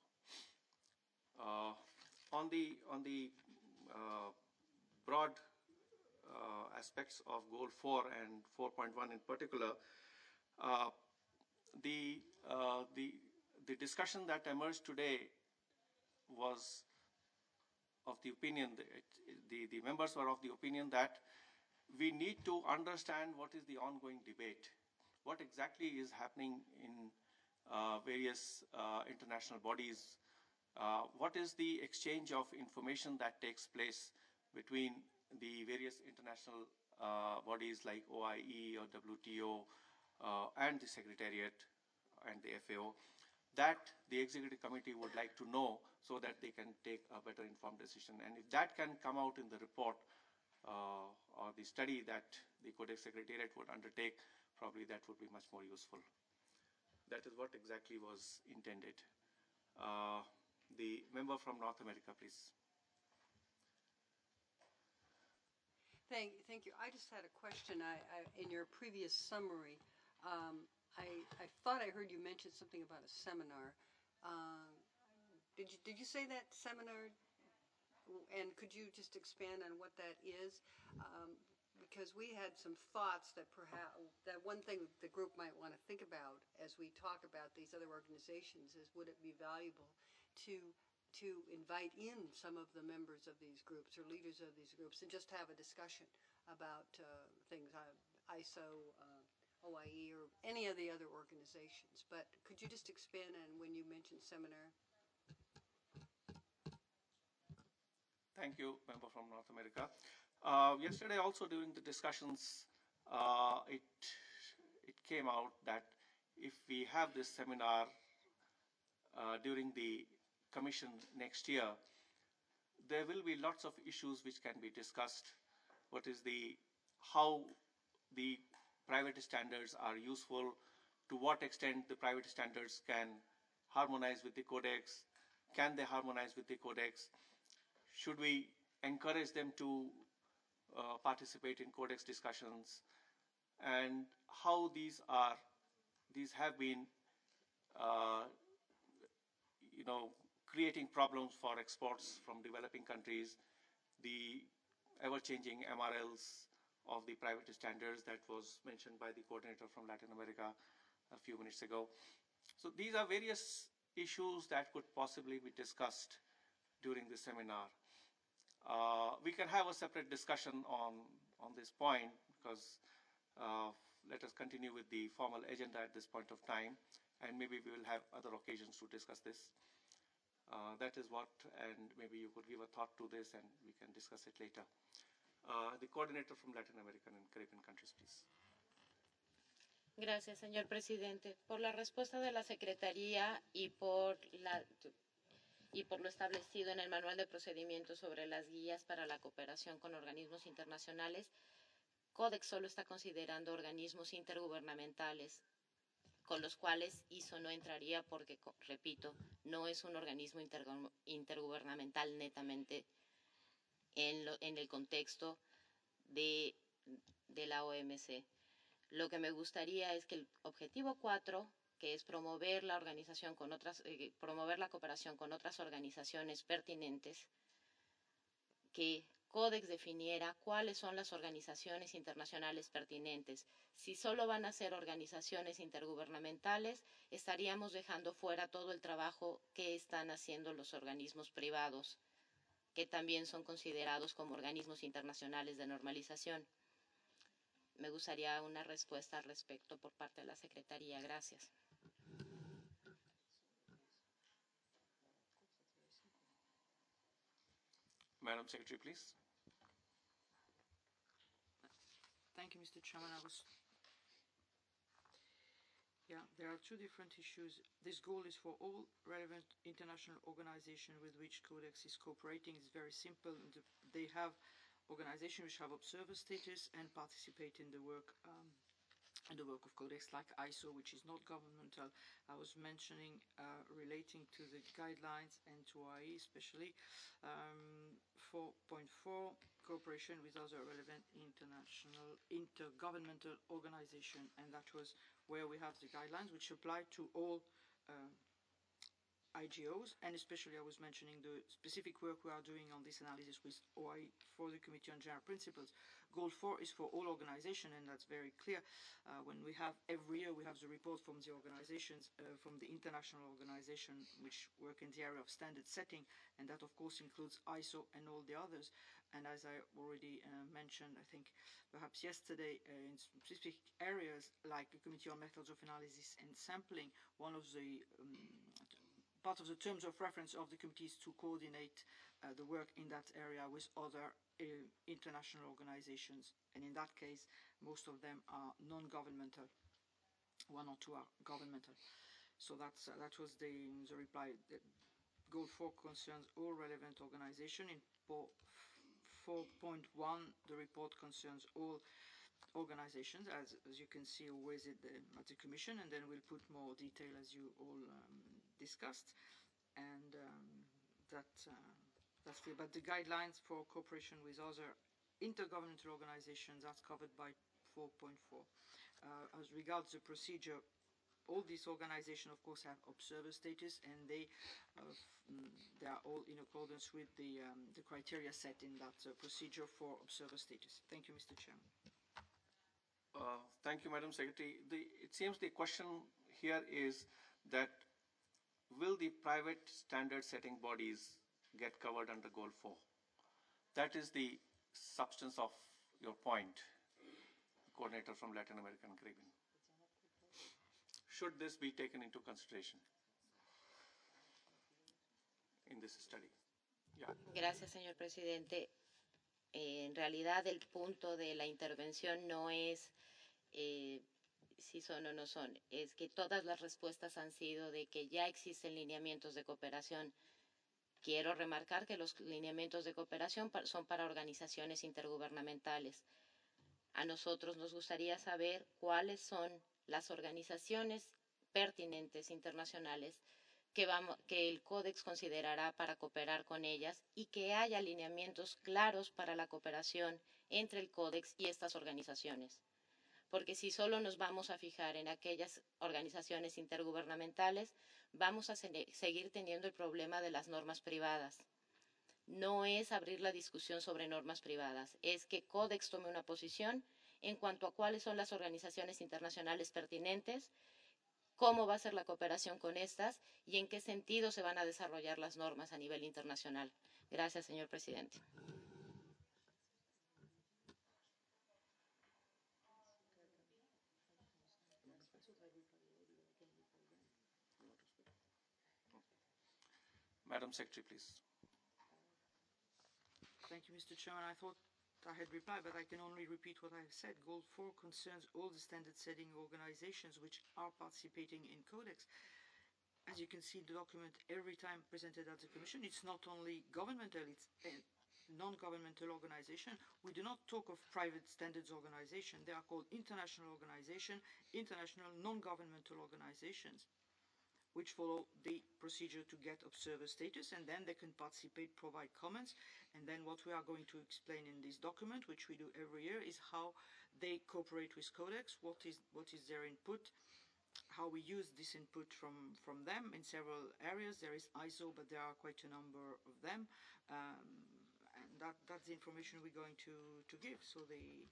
On the broad aspects of Goal 4 and 4.1 in particular, the discussion that emerged today was of the opinion, the members were of the opinion that we need to understand what is the ongoing debate, what exactly is happening in various international bodies, what is the exchange of information that takes place between the various international bodies like OIE or WTO and the Secretariat and the FAO. that the executive committee would like to know so that they can take a better informed decision. And if that can come out in the report or the study that the Codex Secretariat would undertake, probably that would be much more useful. That is what exactly was intended. The member from North America, please. Thank you. I just had a question. In your previous summary, I thought I heard you mention something about a seminar. Did you say that seminar? And could you just expand on what that is? Because we had some thoughts that perhaps that one thing the group might want to think about as we talk about these other organizations is, would it be valuable to invite in some of the members of these groups or leaders of these groups and just have a discussion about things, ISO, OIE, or any of the other organizations. But could you just expand on when you mentioned seminar? Thank you, member from North America. Yesterday also during the discussions, it came out that if we have this seminar during the Commission next year, there will be lots of issues which can be discussed. What is how the private standards are useful, to what extent the private standards can harmonize with the Codex, can they harmonize with the Codex, should we encourage them to participate in Codex discussions, and how these have been creating problems for exports from developing countries, the ever-changing MRLs of the private standards that was mentioned by the coordinator from Latin America a few minutes ago. So these are various issues that could possibly be discussed during the seminar. We can have a separate discussion on this point because let us continue with the formal agenda at this point of time, and maybe we will have other occasions to discuss this. That is what, and maybe you could give a thought to this and we can discuss it later. The coordinator from Latin American and Caribbean countries, please. Gracias, señor presidente, por la respuesta de la Secretaría y por lo establecido en el Manual de Procedimientos sobre las guías para la cooperación con organismos internacionales. Codex solo está considerando organismos intergubernamentales, con los cuales ISO no entraría porque, repito, no es un organismo intergubernamental netamente en el contexto de la OMC. Lo que me gustaría es que el objetivo 4, que es promover la cooperación con otras organizaciones pertinentes, que Codex definiera cuáles son las organizaciones internacionales pertinentes. Si solo van a ser organizaciones intergubernamentales, estaríamos dejando fuera todo el trabajo que están haciendo los organismos privados, que también son considerados como organismos internacionales de normalización. Me gustaría una respuesta al respecto por parte de la Secretaría. Gracias. Madam Secretary, please. Thank you, Mr. Chairman. There are two different issues. This goal is for all relevant international organizations with which Codex is cooperating. It's very simple. They have organizations which have observer status and participate in the work of Codex, like ISO, which is not governmental. I was mentioning relating to the guidelines and to OIE especially. 4.4, cooperation with other relevant international intergovernmental organization, and that was where we have the guidelines which apply to all IGOs, and especially I was mentioning the specific work we are doing on this analysis with OIE for the Committee on General Principles. Goal 4 is for all organizations, and that's very clear. When we have every year we have the report from the organizations, from the international organization which work in the area of standard setting, and that of course includes ISO and all the others. And as I already mentioned, I think perhaps yesterday, in specific areas like the Committee on Methods of Analysis and Sampling, one of the part of the terms of reference of the committee is to coordinate the work in that area with other international organizations. And in that case, most of them are non-governmental. One or two are governmental. So that was the reply. Goal 4 concerns all relevant organizations. In 4.1, the report concerns all organizations, as you can see always at the Commission, and then we'll put more detail as you all discussed. And that's clear. But the guidelines for cooperation with other intergovernmental organizations, that's covered by 4.4. As regards the procedure, all these organizations, of course, have observer status, and they are all in accordance with the criteria set in that procedure for observer status. Thank you, Mr. Chairman. Thank you, Madam Secretary. It seems the question here is that will the private standard setting bodies get covered under Goal 4? That is the substance of your point, coordinator from Latin American and Caribbean. Should this be taken into consideration in this study? Yeah. Gracias, señor presidente. En realidad, el punto de la intervención no es si son o no son, es que todas las respuestas han sido de que ya existen lineamientos de cooperación. Quiero remarcar que los lineamientos de cooperación son para organizaciones intergubernamentales. A nosotros nos gustaría saber cuáles son las organizaciones pertinentes internacionales que el Códex considerará para cooperar con ellas y que haya lineamientos claros para la cooperación entre el Códex y estas organizaciones. Porque si solo nos vamos a fijar en aquellas organizaciones intergubernamentales, vamos a seguir teniendo el problema de las normas privadas. No es abrir la discusión sobre normas privadas, es que Códex tome una posición en cuanto a cuáles son las organizaciones internacionales pertinentes, cómo va a ser la cooperación con estas y en qué sentido se van a desarrollar las normas a nivel internacional. Gracias, señor presidente. Madam Secretary, please. Thank you, Mr. Chairman. I thought I had replied, but I can only repeat what I have said. Goal 4 concerns all the standard-setting organizations which are participating in Codex. As you can see in the document, every time presented at the Commission, it's not only governmental, it's a non-governmental organization. We do not talk of private standards organization. They are called international organization, international non-governmental organizations, which follow the procedure to get observer status, and then they can participate, provide comments. And then what we are going to explain in this document, which we do every year, is how they cooperate with Codex, what is their input, how we use this input from them in several areas. There is ISO, but there are quite a number of them. And that's the information we're going to give. So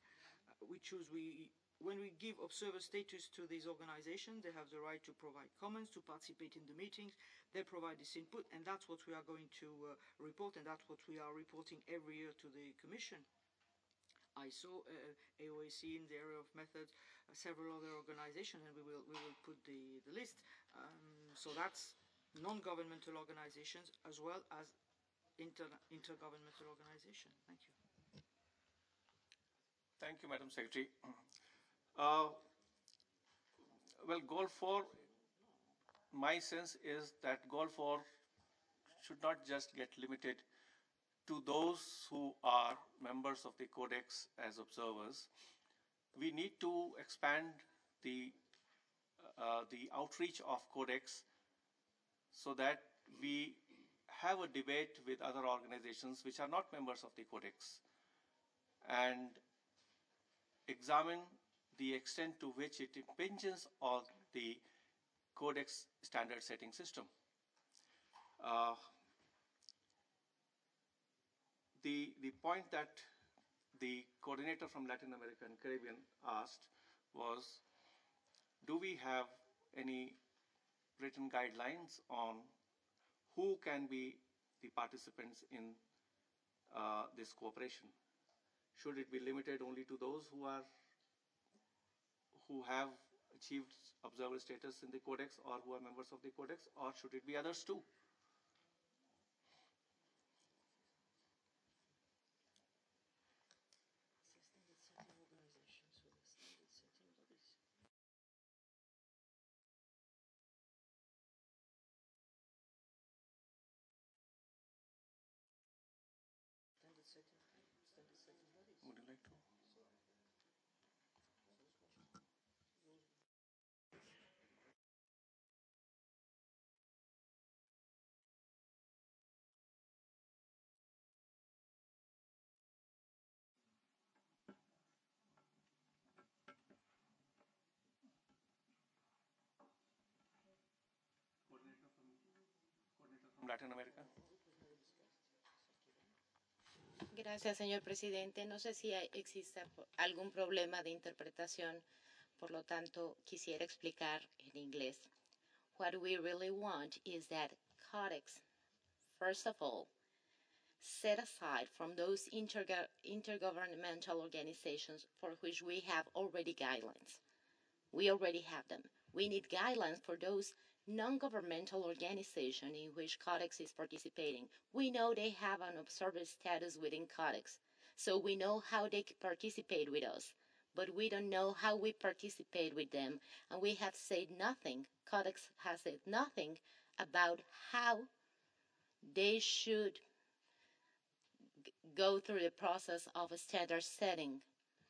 when we give observer status to these organizations, they have the right to provide comments, to participate in the meetings. They provide this input, and that's what we are going to report, and that's what we are reporting every year to the Commission. ISO, AOAC in the area of methods, several other organizations, and we will put the list. So that's non-governmental organizations as well as intergovernmental organizations. Thank you. Thank you, Madam Secretary. Well, Goal 4, my sense is that Goal 4 should not just get limited to those who are members of the Codex as observers. We need to expand the outreach of Codex so that we have a debate with other organizations which are not members of the Codex and examine the extent to which it impinges on the Codex standard setting system. The point that the coordinator from Latin America and Caribbean asked was, do we have any written guidelines on who can be the participants in this cooperation? Should it be limited only to those who have achieved observer status in the Codex or who are members of the Codex, or should it be others too? would you like to? Coordinator from Latin America. Gracias, señor presidente. No sé si existe algún problema de interpretación, por lo tanto, quisiera explicar en inglés. What we really want is that Codex, first of all, set aside from those intergovernmental organizations for which we have already guidelines. We already have them. We need guidelines for those non-governmental organizations in which Codex is participating. We know they have an observer status within Codex, so we know how they participate with us, but we don't know how we participate with them, and we have said nothing. Codex has said nothing about how they should go through the process of a standard setting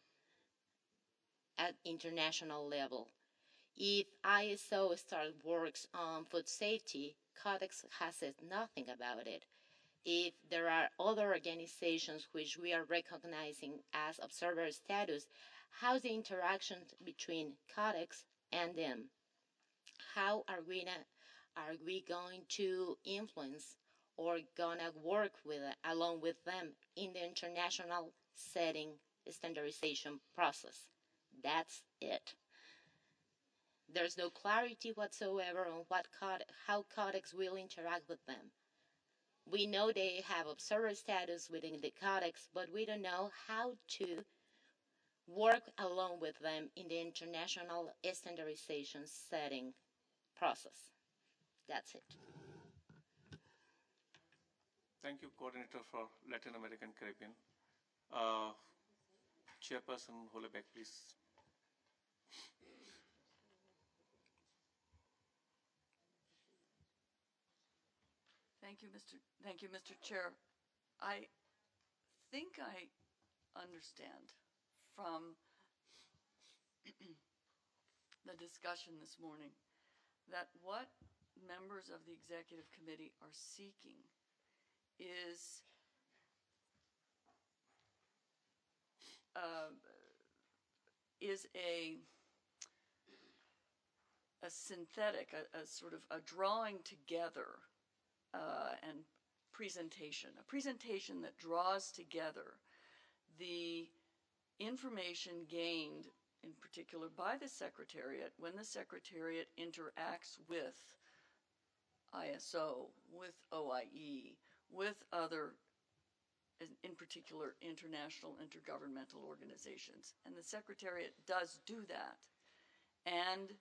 at international level. If ISO works on food safety, Codex has said nothing about it. If there are other organizations which we are recognizing as observer status, how's the interaction between Codex and them? How are we going to influence or gonna work along with them in the international setting standardization process? That's it. There's no clarity whatsoever on how Codex will interact with them. We know they have observer status within the Codex, but we don't know how to work along with them in the international standardization setting process. That's it. Thank you, Coordinator for Latin American Caribbean. Chairperson Hollebeck, please. Thank you, Mr. Chair. I think I understand from the discussion this morning that what members of the Executive Committee are seeking is a synthetic, a sort of a drawing together and a presentation that draws together the information gained in particular by the Secretariat when the Secretariat interacts with ISO, with OIE, with other, in particular, international intergovernmental organizations. And the Secretariat does do that. And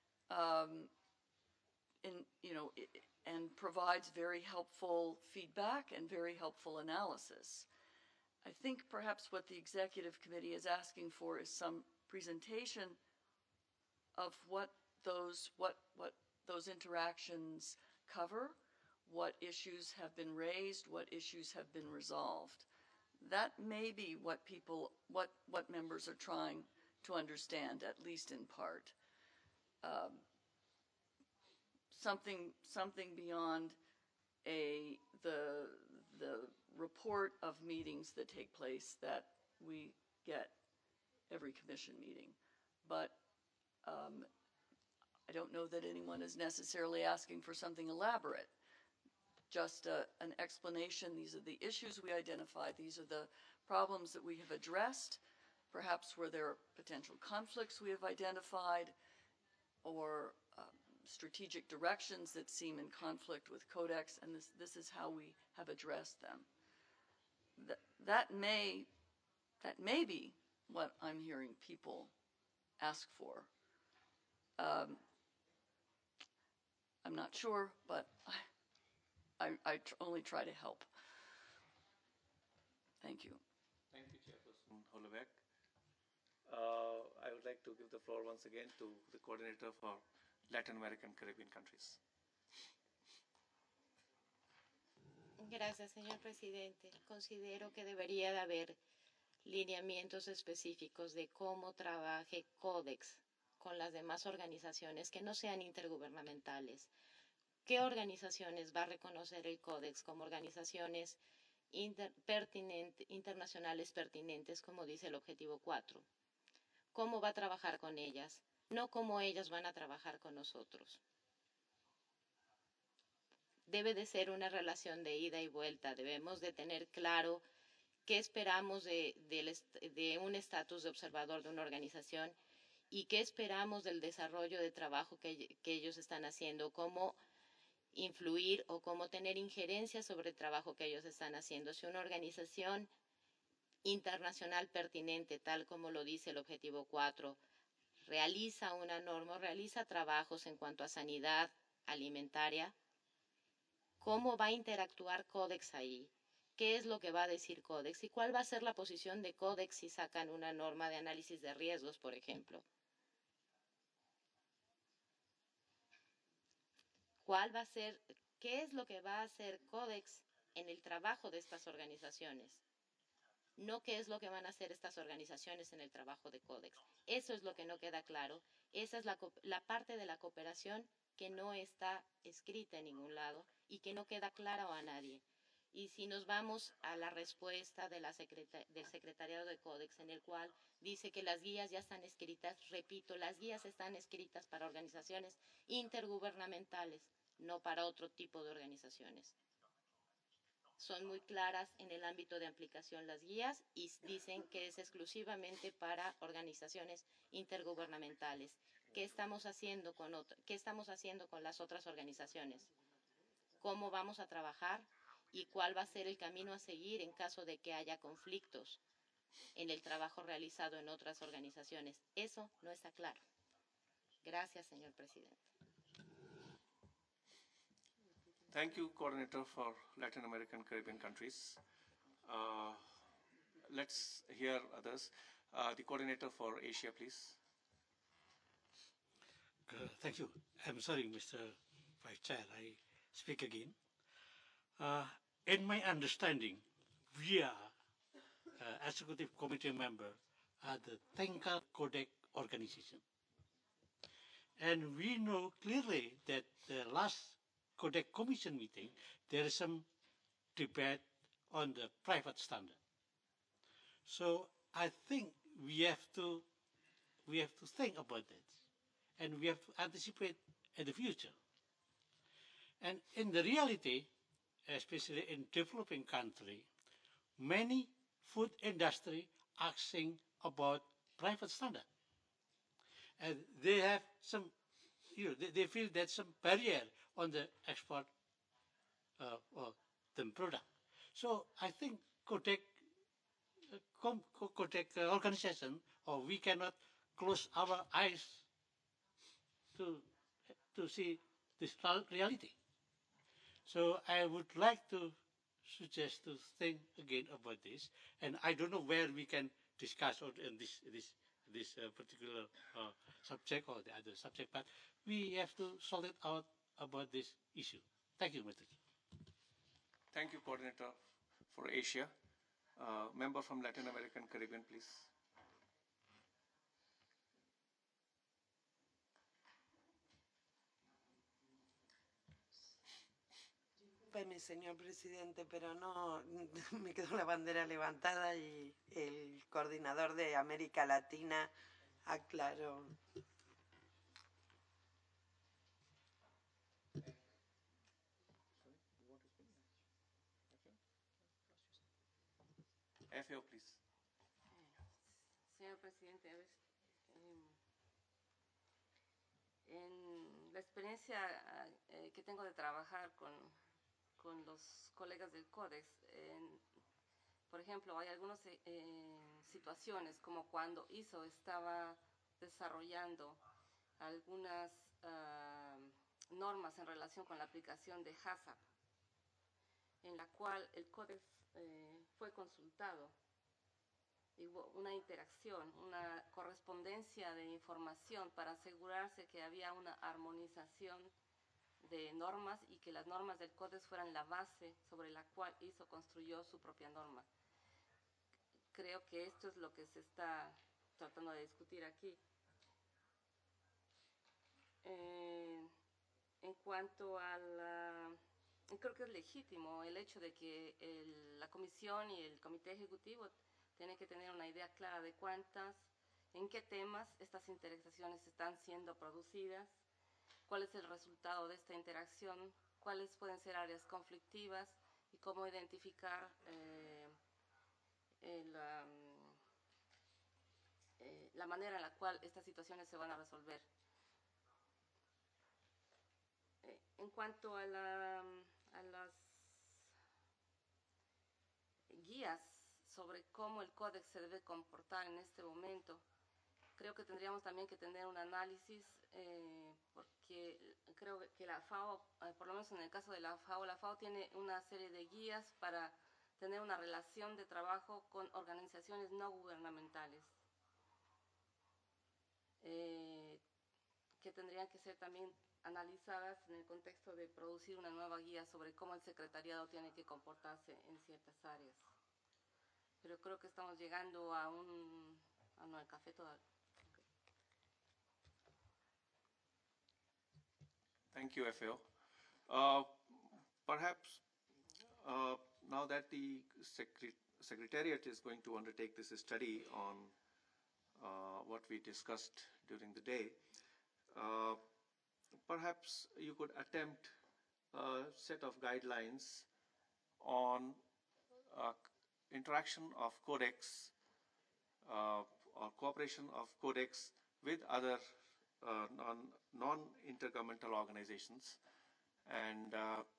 and provides very helpful feedback and very helpful analysis. I think perhaps what the Executive Committee is asking for is some presentation of what those interactions cover, what issues have been raised, what issues have been resolved. That may be what members are trying to understand, at least in part. Something beyond the report of meetings that take place that we get every commission meeting. But I don't know that anyone is necessarily asking for something elaborate. Just an explanation. These are the issues we identified. These are the problems that we have addressed, perhaps where there are potential conflicts we have identified, or strategic directions that seem in conflict with Codex, and this is how we have addressed them. That may be what I'm hearing people ask for. I'm not sure, but I only try to help. Thank you. Thank you, Chairperson Hollebeck. I would like to give the floor once again to the coordinator for Latin American Caribbean countries. Gracias, señor presidente. Considero que debería de haber lineamientos específicos de cómo trabaje Codex con las demás organizaciones que no sean intergubernamentales. ¿Qué organizaciones va a reconocer el Codex como organizaciones internacionales pertinentes, como dice el objetivo 4? ¿Cómo va a trabajar con ellas? No cómo ellas van a trabajar con nosotros. Debe de ser una relación de ida y vuelta. Debemos de tener claro qué esperamos de un estatus de observador de una organización y qué esperamos del desarrollo de trabajo que ellos están haciendo, cómo influir o cómo tener injerencia sobre el trabajo que ellos están haciendo. Si una organización internacional pertinente, tal como lo dice el objetivo 4, realiza una norma, realiza trabajos en cuanto a sanidad alimentaria, ¿cómo va a interactuar Codex ahí? ¿Qué es lo que va a decir Codex? ¿Y cuál va a ser la posición de Codex si sacan una norma de análisis de riesgos, por ejemplo? ¿Cuál va a ser, qué es lo que va a hacer Codex en el trabajo de estas organizaciones? No qué es lo que van a hacer estas organizaciones en el trabajo de Codex. Eso es lo que no queda claro. Esa es la parte de la cooperación que no está escrita en ningún lado y que no queda claro a nadie. Y si nos vamos a la respuesta de del secretariado de Codex, en el cual dice que las guías ya están escritas, repito, las guías están escritas para organizaciones intergubernamentales, no para otro tipo de organizaciones. Son muy claras en el ámbito de aplicación las guías y dicen que es exclusivamente para organizaciones intergubernamentales. ¿Qué estamos haciendo con las otras organizaciones? ¿Cómo vamos a trabajar? ¿Y cuál va a ser el camino a seguir en caso de que haya conflictos en el trabajo realizado en otras organizaciones? Eso no está claro. Gracias, señor presidente. Thank you, Coordinator for Latin American Caribbean countries. Let's hear others. The Coordinator for Asia, please. Thank you. I'm sorry, Mr. Vice Chair, I speak again. In my understanding, we are Executive Committee member at the Tenka Codec organization. And we know clearly that the last Codec Commission meeting, there is some debate on the private standard. So I think we have to think about that, and we have to anticipate in the future. And in the reality, especially in developing country, many food industry asking about private standard, and they have some, they feel that some barrier on the export of the product. So I think Codec organization, or we cannot close our eyes to see this reality. So I would like to suggest to think again about this, and I don't know where we can discuss on this particular subject or the other subject, but we have to sort it out about this issue. Thank you, Mr. Thank you, Coordinator for Asia. Member from Latin American Caribbean, please. Discúlpeme, señor presidente, pero no me quedó la bandera levantada y el coordinador de América Latina aclaró. FAO, please. Señor presidente, en la experiencia que tengo de trabajar con los colegas del Codex, por ejemplo, hay algunas situaciones como cuando ISO estaba desarrollando algunas normas en relación con la aplicación de HACCP, en la cual el Codex fue consultado. Y hubo una interacción, una correspondencia de información para asegurarse que había una armonización de normas y que las normas del Codex fueran la base sobre la cual ISO construyó su propia norma. creo que esto es lo que se está tratando de discutir aquí. En cuanto a la... Creo que es legítimo el hecho de que la comisión y el comité ejecutivo tienen que tener una idea clara de en qué temas estas interacciones están siendo producidas, cuál es el resultado de esta interacción, cuáles pueden ser áreas conflictivas y cómo identificar la manera en la cual estas situaciones se van a resolver. En cuanto a las guías sobre cómo el códex se debe comportar en este momento, creo que tendríamos también que tener un análisis, porque creo que la FAO, por lo menos en el caso de la FAO tiene una serie de guías para tener una relación de trabajo con organizaciones no gubernamentales, que tendrían que ser también analizadas en el contexto de producir una nueva guía sobre cómo el secretariado tiene que comportarse en ciertas áreas. Pero creo que estamos llegando a no, el café todavía. Thank you, FAO. Perhaps now that the Secretariat is going to undertake this study on what we discussed during the day, perhaps you could attempt a set of guidelines on interaction of codex or cooperation of codex with other non-intergovernmental organizations, and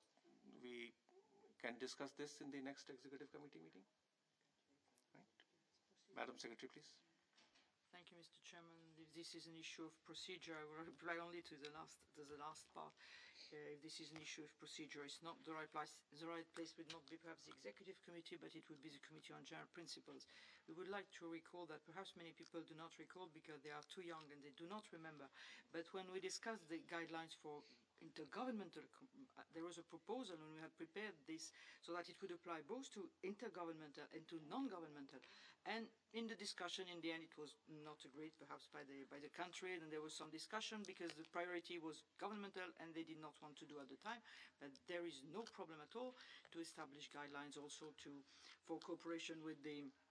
we can discuss this in the next executive committee meeting. Right? Madam Secretary, please. Thank you, Mr. Chairman. If this is an issue of procedure, I will reply only to the last part. If this is an issue of procedure, it's not the right place. The right place would not be perhaps the executive committee, but it would be the Committee on General Principles. We would like to recall that perhaps many people do not recall because they are too young and they do not remember. But when we discussed the guidelines for intergovernmental, there was a proposal and we had prepared this so that it would apply both to intergovernmental and to non-governmental. And in the discussion, in the end, it was not agreed perhaps by the country, and there was some discussion because the priority was governmental and they did not want to do at the time. But there is no problem at all to establish guidelines also for cooperation with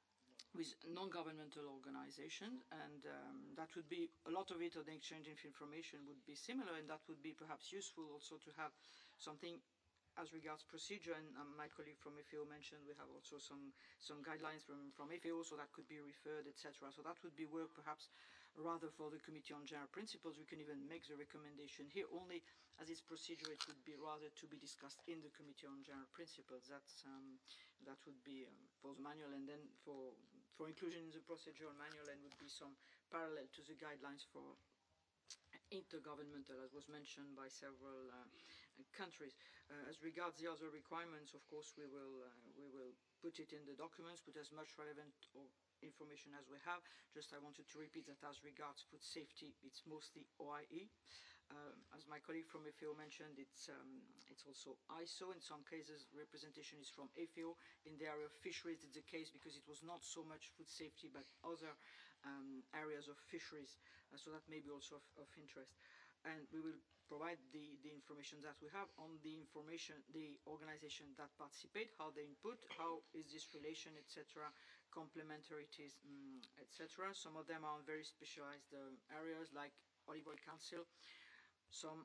non-governmental organizations, and that would be a lot of it, or the exchange of information would be similar, and that would be perhaps useful also to have something as regards procedure. And my colleague from FAO mentioned we have also some guidelines from FAO, so that could be referred, etc. So that would be work perhaps rather for the Committee on General Principles. We can even make the recommendation here only as it's procedure. It would be rather to be discussed in the Committee on General Principles. That would be for the manual, and then for inclusion in the procedural manual, and would be some parallel to the guidelines for intergovernmental, as was mentioned by several countries. As regards the other requirements, of course, we will put it in the documents, put as much relevant information as we have. Just I wanted to repeat that as regards food safety, it's mostly OIE. As my colleague from FAO mentioned, it's also ISO. In some cases, representation is from FAO. In the area of fisheries, it's the case because it was not so much food safety, but other areas of fisheries. So that may be also of interest. And we will provide the information that we have on the organization that participate, how they input, how is this relation, etc., complementarities, etc. Some of them are on very specialized areas like Olive Oil Council, some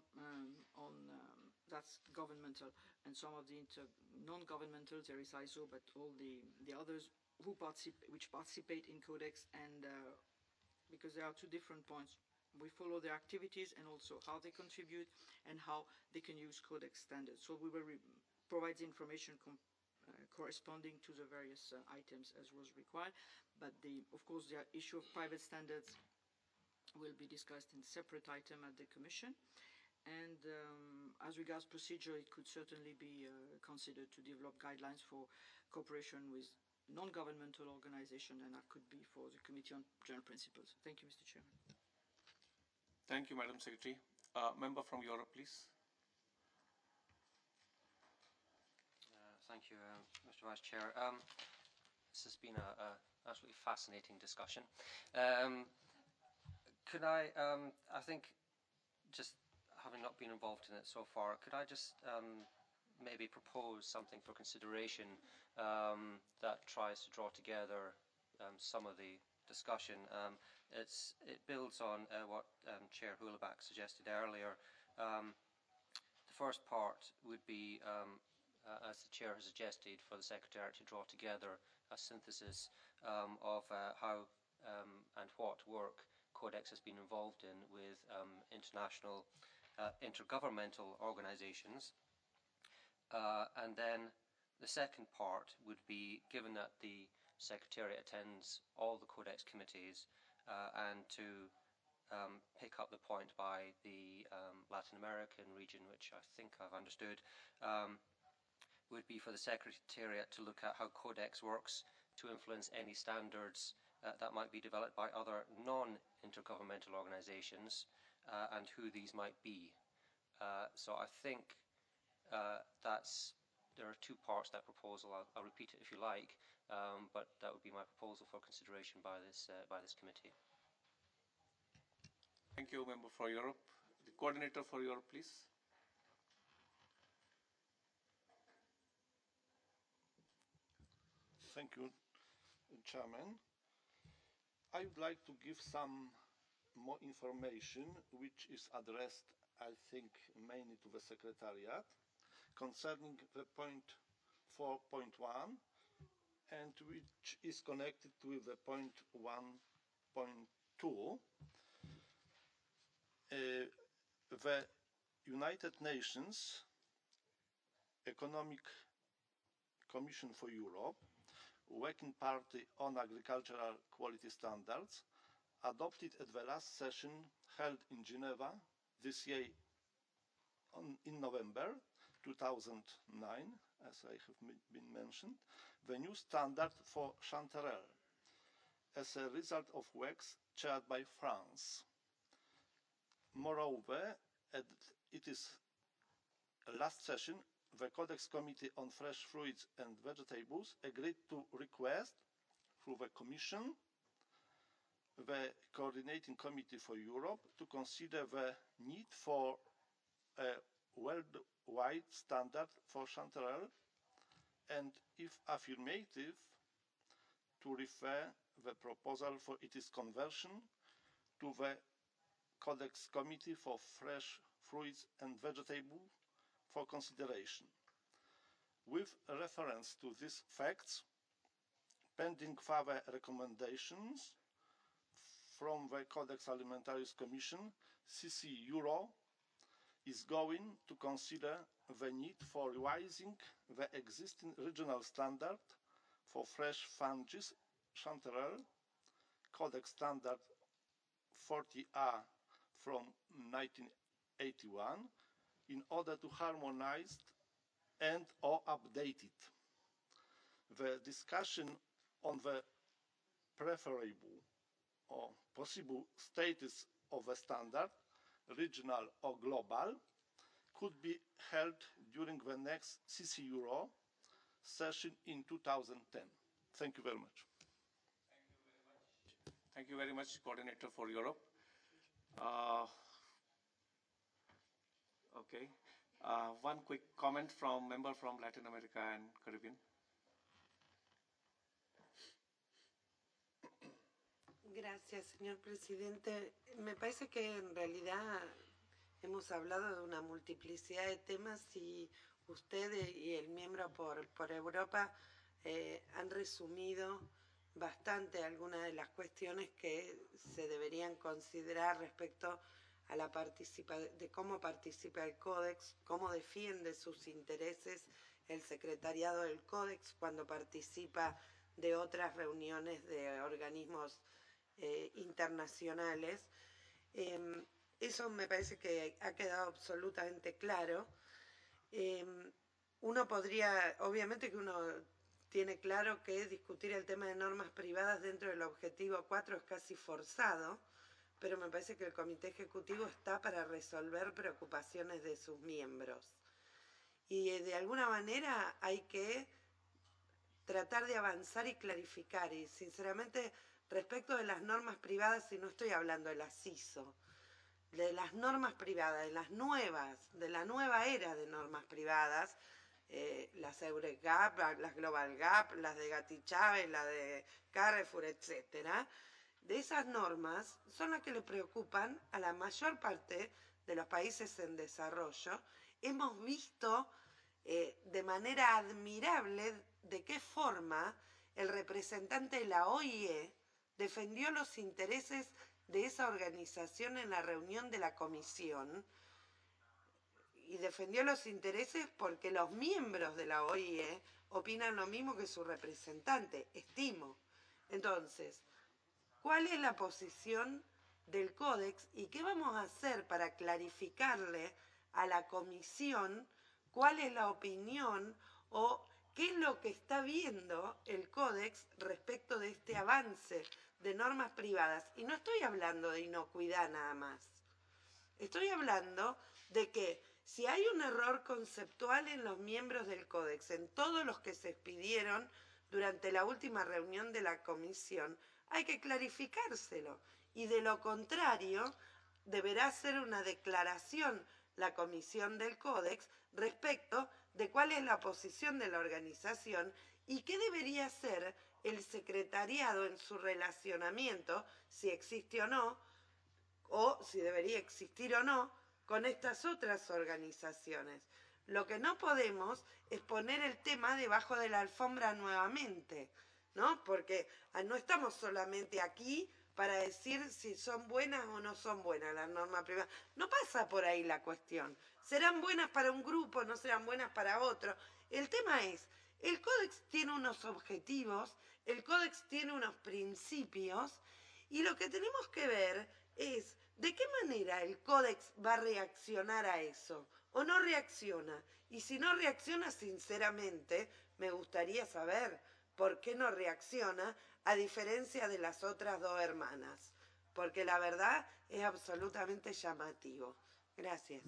that's governmental, and some of the non-governmental, there is ISO, but all the others which participate in Codex, and because there are two different points. We follow their activities and also how they contribute and how they can use Codex standards. So we will provide the information corresponding to the various items as was required. But of course, the issue of private standards will be discussed in a separate item at the Commission. And as regards procedure, it could certainly be considered to develop guidelines for cooperation with non-governmental organizations, and that could be for the Committee on General Principles. Thank you, Mr. Chairman. Thank you, Madam Secretary. Member from Europe, please. Thank you, Mr. Vice Chair. This has been a absolutely fascinating discussion. Could I think, just having not been involved in it so far, could I just maybe propose something for consideration that tries to draw together some of the discussion? It builds on what Chair Houellebecq suggested earlier. The first part would be, as the Chair has suggested, for the Secretariat to draw together a synthesis of how and what work Codex has been involved in with international intergovernmental organisations. And then the second part would be, given that the Secretariat attends all the Codex committees, and to pick up the point by the Latin American region, which I think I've understood, would be for the Secretariat to look at how Codex works to influence any standards that might be developed by other non-intergovernmental organisations, and who these might be. So I think there are two parts to that proposal. I'll repeat it if you like, but that would be my proposal for consideration by this committee. Thank you, Member for Europe. The Coordinator for Europe, please. Thank you, Chairman. I would like to give some more information, which is addressed, I think, mainly to the Secretariat, concerning the point 4.1, and which is connected with the point 1.2. The United Nations Economic Commission for Europe, Working Party on Agricultural Quality Standards, adopted at the last session held in Geneva this year in November 2009, as I have been mentioned, the new standard for chanterelle, as a result of works chaired by France. Moreover, at its last session, the Codex Committee on Fresh Fruits and Vegetables agreed to request through the Commission the Coordinating Committee for Europe to consider the need for a worldwide standard for chanterelle, and if affirmative, to refer the proposal for its conversion to the Codex Committee for Fresh Fruits and Vegetables for consideration. With reference to these facts, pending further recommendations from the Codex Alimentarius Commission, CC Euro is going to consider the need for revising the existing regional standard for fresh fungus chanterelle, Codex Standard 40A from 1981, in order to harmonize and or update it. The discussion on the preferable or possible status of a standard, regional or global, could be held during the next CC Euro session in 2010. Thank you very much. Thank you very much, Coordinator for Europe. Okay. One quick comment from member from Latin America and Caribbean. Gracias, señor presidente. Me parece que en realidad hemos hablado de una multiplicidad de temas y usted y el miembro por Europa han resumido bastante algunas de las cuestiones que se deberían considerar respecto a la de cómo participa el Códex, cómo defiende sus intereses el secretariado del Códex cuando participa de otras reuniones de organismos internacionales. Eso me parece que ha quedado absolutamente claro. Uno podría, obviamente que uno tiene claro que discutir el tema de normas privadas dentro del objetivo 4 es casi forzado, pero me parece que el Comité Ejecutivo está para resolver preocupaciones de sus miembros. Y de alguna manera hay que tratar de avanzar y clarificar. Y sinceramente, respecto de las normas privadas, y no estoy hablando de las ISO, de las normas privadas, de las nuevas, de la nueva era de normas privadas, las EUREGAP, las Global Gap, las de Gatti Chávez, las de Carrefour, etcétera, de esas normas son las que le preocupan a la mayor parte de los países en desarrollo. Hemos visto de manera admirable de qué forma el representante de la OIE defendió los intereses de esa organización en la reunión de la comisión, y defendió los intereses porque los miembros de la OIE opinan lo mismo que su representante, estimo. Entonces, ¿cuál es la posición del Códex y qué vamos a hacer para clarificarle a la comisión cuál es la opinión o qué es lo que está viendo el Códex respecto de este avance de normas privadas? Y no estoy hablando de inocuidad nada más. Estoy hablando de que si hay un error conceptual en los miembros del Códex, en todos los que se expidieron durante la última reunión de la comisión, hay que clarificárselo. Y de lo contrario, deberá hacer una declaración la comisión del Códex respecto de cuál es la posición de la organización y qué debería hacer el secretariado en su relacionamiento, si existe o si debería existir o no, con estas otras organizaciones. Lo que no podemos es poner el tema debajo de la alfombra nuevamente, ¿no? Porque no estamos solamente aquí para decir si son buenas o no son buenas las normas privadas. No pasa por ahí la cuestión. Serán buenas para un grupo, no serán buenas para otro. El tema es, el Códex tiene unos objetivos, el Códex tiene unos principios, y lo que tenemos que ver es de qué manera el Códex va a reaccionar a eso, o no reacciona. Y si no reacciona, sinceramente, me gustaría saber por qué no reacciona, a diferencia de las otras dos hermanas, porque la verdad es absolutamente llamativo. Gracias.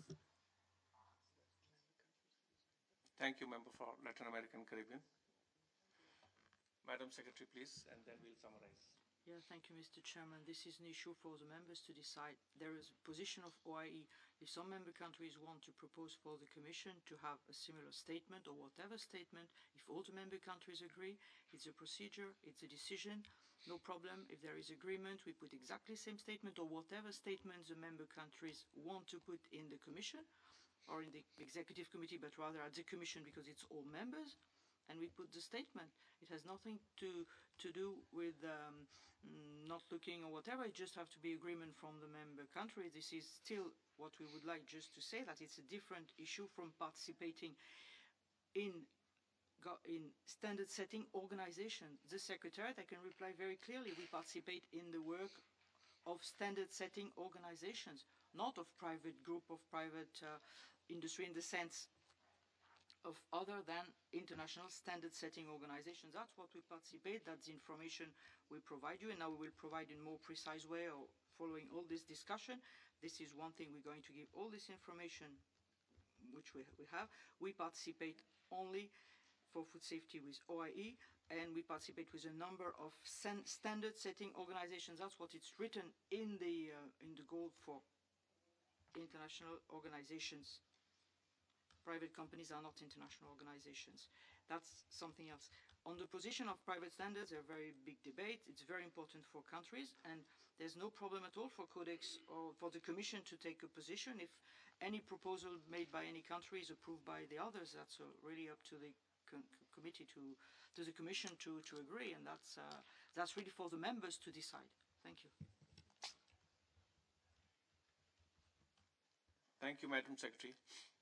Thank you, Member for Latin American Caribbean. Madam Secretary, please, and then we'll summarize. Yeah, thank you, Mr. Chairman. This is an issue for the members to decide. There is a position of OIE. If some member countries want to propose for the Commission to have a similar statement or whatever statement, if all the member countries agree, it's a procedure, it's a decision, no problem. If there is agreement, we put exactly the same statement or whatever statement the member countries want to put in the Commission or in the Executive Committee, but rather at the Commission because it's all members, and we put the statement. It has nothing to do with not looking or whatever. It just have to be agreement from the member country. This is still what we would like just to say, that it's a different issue from participating in standard setting organization. The Secretariat, I can reply very clearly, we participate in the work of standard setting organizations, not of private group, of private industry in the sense of other than international standard setting organizations. That's what we participate, that's the information we provide you, and now we will provide in more precise way or following all this discussion. This is one thing, we're going to give all this information which we have. We participate only for food safety with OIE, and we participate with a number of standard setting organizations. That's what it's written in the goal for international organizations. Private companies are not international organizations. That's something else. On the position of private standards, there's a very big debate. It's very important for countries, and there's no problem at all for Codex or for the Commission to take a position. If any proposal made by any country is approved by the others, that's really up to the committee to the Commission to agree, and that's really for the members to decide. Thank you. Thank you, Madam Secretary.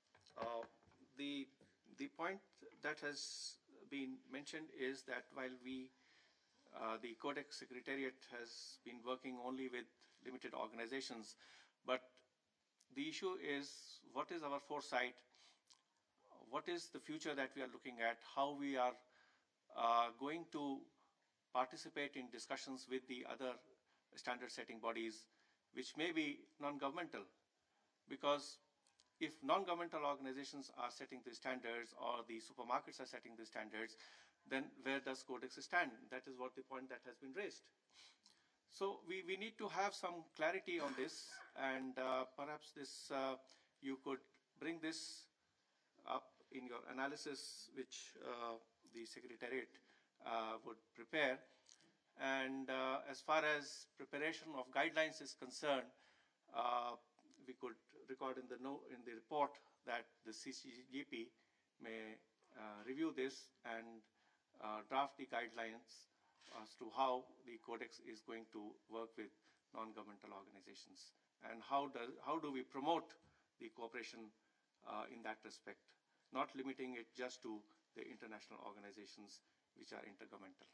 The point that has been mentioned is that while the Codex Secretariat has been working only with limited organizations, but the issue is what is our foresight, what is the future that we are looking at, how we are going to participate in discussions with the other standard setting bodies, which may be non-governmental, because if non-governmental organizations are setting the standards or the supermarkets are setting the standards, then where does Codex stand? That is what the point that has been raised. So we need to have some clarity on this, and perhaps this you could bring this up in your analysis, which the Secretariat would prepare. And as far as preparation of guidelines is concerned, we could record in the report that the CCGP may review this and draft the guidelines as to how the Codex is going to work with non-governmental organizations, and how do we promote the cooperation in that respect, not limiting it just to the international organizations which are intergovernmental.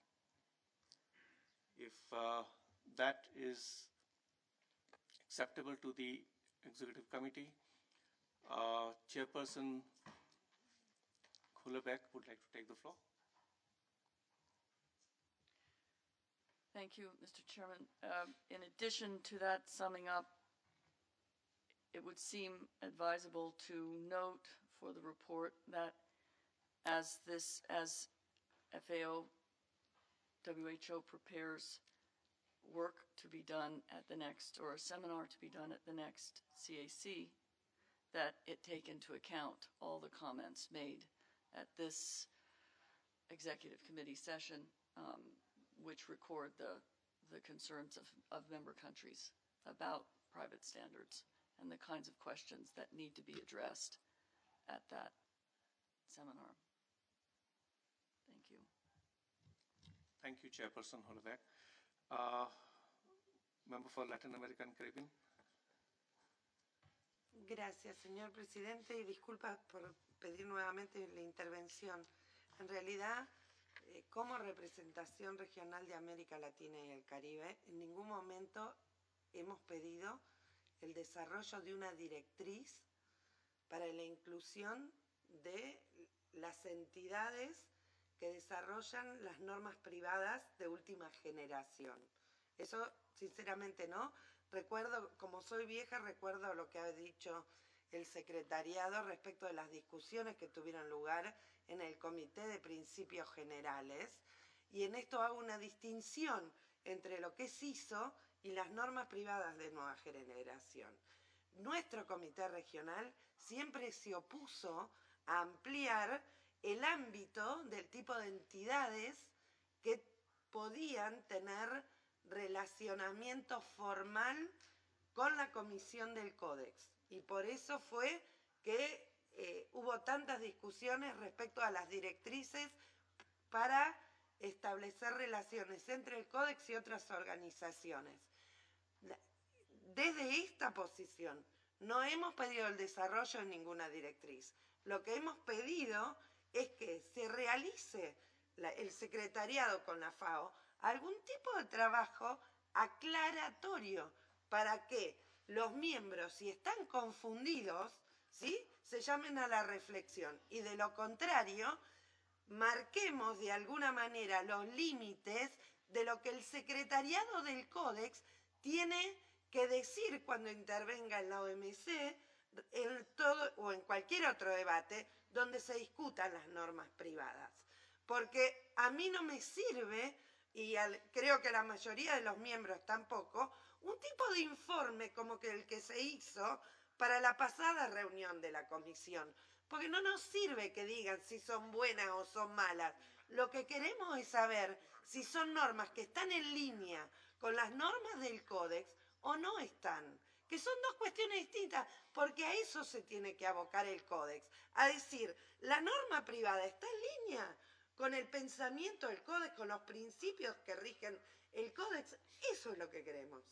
If that is acceptable to the Executive Committee, Chairperson Khulebek would like to take the floor. Thank you, Mr. Chairman. In addition to that summing up, it would seem advisable to note for the report that as FAO WHO prepares work to be done at the next, or a seminar to be done at the next CAC, that it take into account all the comments made at this Executive Committee session, which record the concerns of member countries about private standards and the kinds of questions that need to be addressed at that seminar. Thank you. Thank you, Chairperson Hollebeck. Member for Latin American Caribbean. Gracias, señor presidente, y disculpas por pedir nuevamente la intervención. En realidad, como representación regional de América Latina y el Caribe, en ningún momento hemos pedido el desarrollo de una directriz para la inclusión de las entidades que desarrollan las normas privadas de última generación. Eso, sinceramente, no. Recuerdo, como soy vieja, recuerdo lo que ha dicho el secretariado respecto de las discusiones que tuvieron lugar en el Comité de Principios Generales, y en esto hago una distinción entre lo que es ISO y las normas privadas de nueva generación. Nuestro comité regional siempre se opuso a ampliar el ámbito del tipo de entidades que podían tener relacionamiento formal con la Comisión del Códex, y por eso fue que hubo tantas discusiones respecto a las directrices para establecer relaciones entre el Códex y otras organizaciones. Desde esta posición no hemos pedido el desarrollo de ninguna directriz. Lo que hemos pedido es que se realice el secretariado con la FAO algún tipo de trabajo aclaratorio para que los miembros, si están confundidos, ¿sí?, se llamen a la reflexión, y de lo contrario, marquemos de alguna manera los límites de lo que el secretariado del Códex tiene que decir cuando intervenga en la OMC o en cualquier otro debate donde se discutan las normas privadas. Porque a mí no me sirve, y creo que la mayoría de los miembros tampoco, un tipo de informe como que el que se hizo para la pasada reunión de la comisión, porque no nos sirve que digan si son buenas o son malas. Lo que queremos es saber si son normas que están en línea con las normas del Códex o no están, que son dos cuestiones distintas, porque a eso se tiene que abocar el Códex, a decir, la norma privada está en línea con el pensamiento del Códex, con los principios que rigen el Códex. Eso es lo que queremos.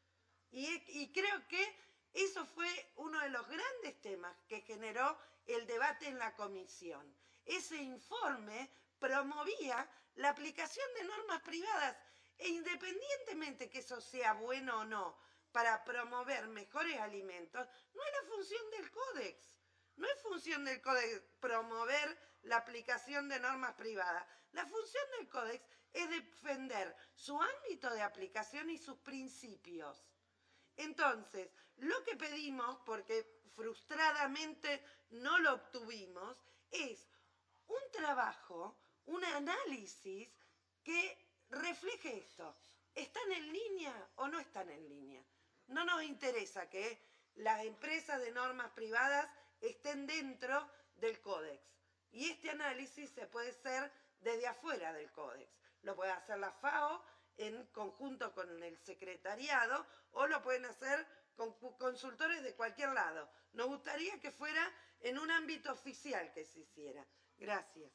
Y creo que eso fue uno de los grandes temas que generó el debate en la comisión. Ese informe promovía la aplicación de normas privadas, e independientemente que eso sea bueno o no para promover mejores alimentos, no es la función del Códex. No es función del Códex promover la aplicación de normas privadas. La función del Códex es defender su ámbito de aplicación y sus principios. Entonces, lo que pedimos, porque frustradamente no lo obtuvimos, es un trabajo, un análisis que refleje esto. ¿Están en línea o no están en línea? No nos interesa que las empresas de normas privadas estén dentro del códex. Y este análisis se puede hacer desde afuera del códex. Lo puede hacer la FAO en conjunto con el secretariado o lo pueden hacer con consultores de cualquier lado. Nos gustaría que fuera en un ámbito oficial que se hiciera. Gracias.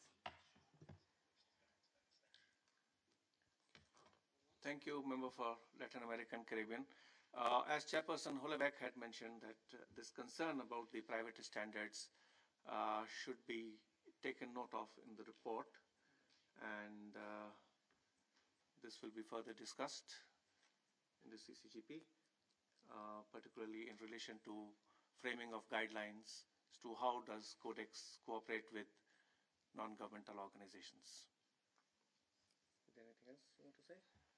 Thank you, Member for Latin American Caribbean. As Chairperson Hollebeck had mentioned, that this concern about the private standards should be taken note of in the report, and this will be further discussed in the CCGP, particularly in relation to framing of guidelines as to how does Codex cooperate with non-governmental organizations. Is there anything else you want to say?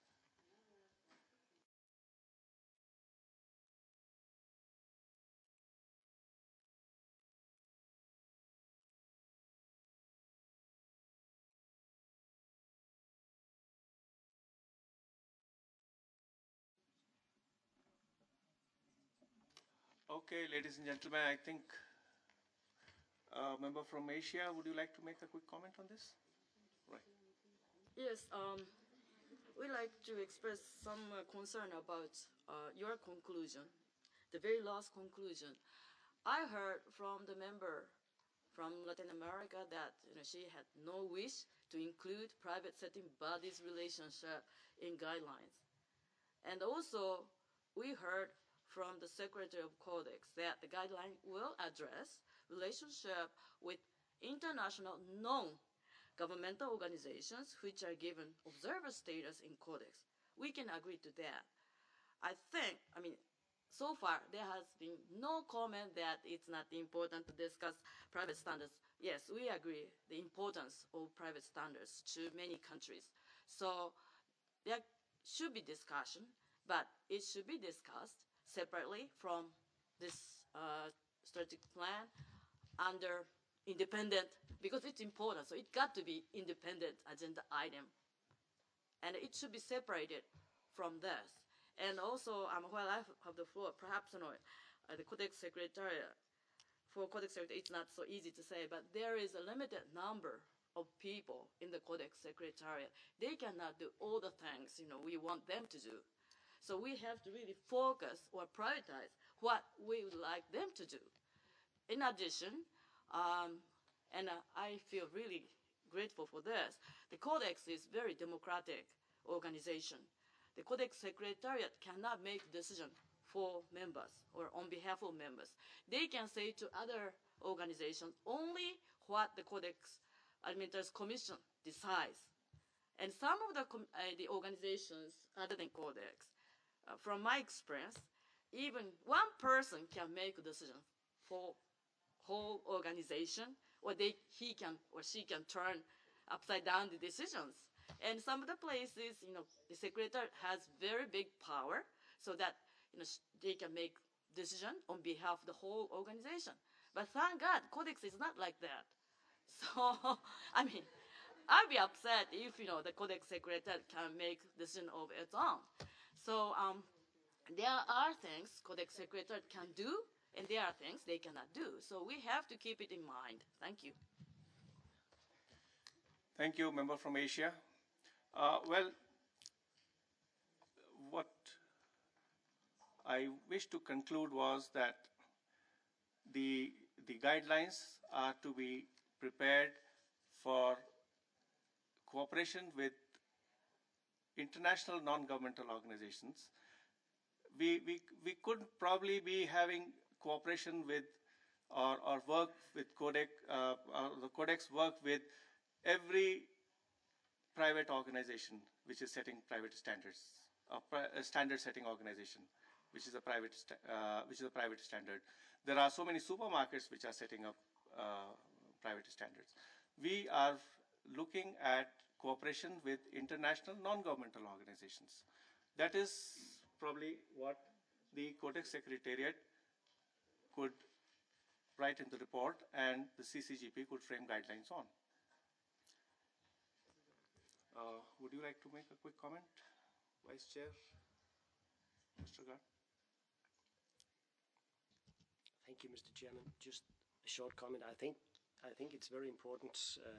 Okay, ladies and gentlemen, I think member from Asia, would you like to make a quick comment on this? Right. Yes, we like to express some concern about your conclusion, the very last conclusion. I heard from the member from Latin America that she had no wish to include private setting bodies' relationship in guidelines. And also, we heard from the Secretary of Codex that the guideline will address relationship with international non-governmental organizations which are given observer status in Codex. We can agree to that. So far there has been no comment that it's not important to discuss private standards. Yes, we agree the importance of private standards to many countries. So there should be discussion, but it should be discussed separately from this strategic plan under independent, because it's important, so it got to be independent agenda item. And it should be separated from this. And also, while I have the floor, perhaps the Codex Secretariat, for Codex Secretariat, it's not so easy to say, but there is a limited number of people in the Codex Secretariat. They cannot do all the things we want them to do. So we have to really focus or prioritize what we would like them to do. In addition, and I feel really grateful for this, the Codex is very democratic organization. The Codex Secretariat cannot make decision for members or on behalf of members. They can say to other organizations only what the Codex Alimentarius Commission decides. And some of the organizations other than Codex, from my experience, even one person can make a decision for whole organization, or he can or she can turn upside down the decisions. And some of the places, the secretary has very big power, so that they can make decision on behalf of the whole organization. But thank God, Codex is not like that. So, I'd be upset if the Codex secretary can make decision of its own. So there are things Codex secretary can do, and there are things they cannot do. So we have to keep it in mind. Thank you. Thank you, member from Asia. What I wish to conclude was that the guidelines are to be prepared for cooperation with international non-governmental organizations. We could probably be having cooperation with or work with Codex, the Codex work with every private organization which is setting private standards, a standard setting organization, which is a private standard. There are so many supermarkets which are setting up private standards. We are looking at cooperation with international non-governmental organizations. That is probably what the Codex Secretariat could write in the report and the CCGP could frame guidelines on. Would you like to make a quick comment, Vice Chair Ostergaard? Thank you, Mr. Chairman. Just a short comment. I think it's very important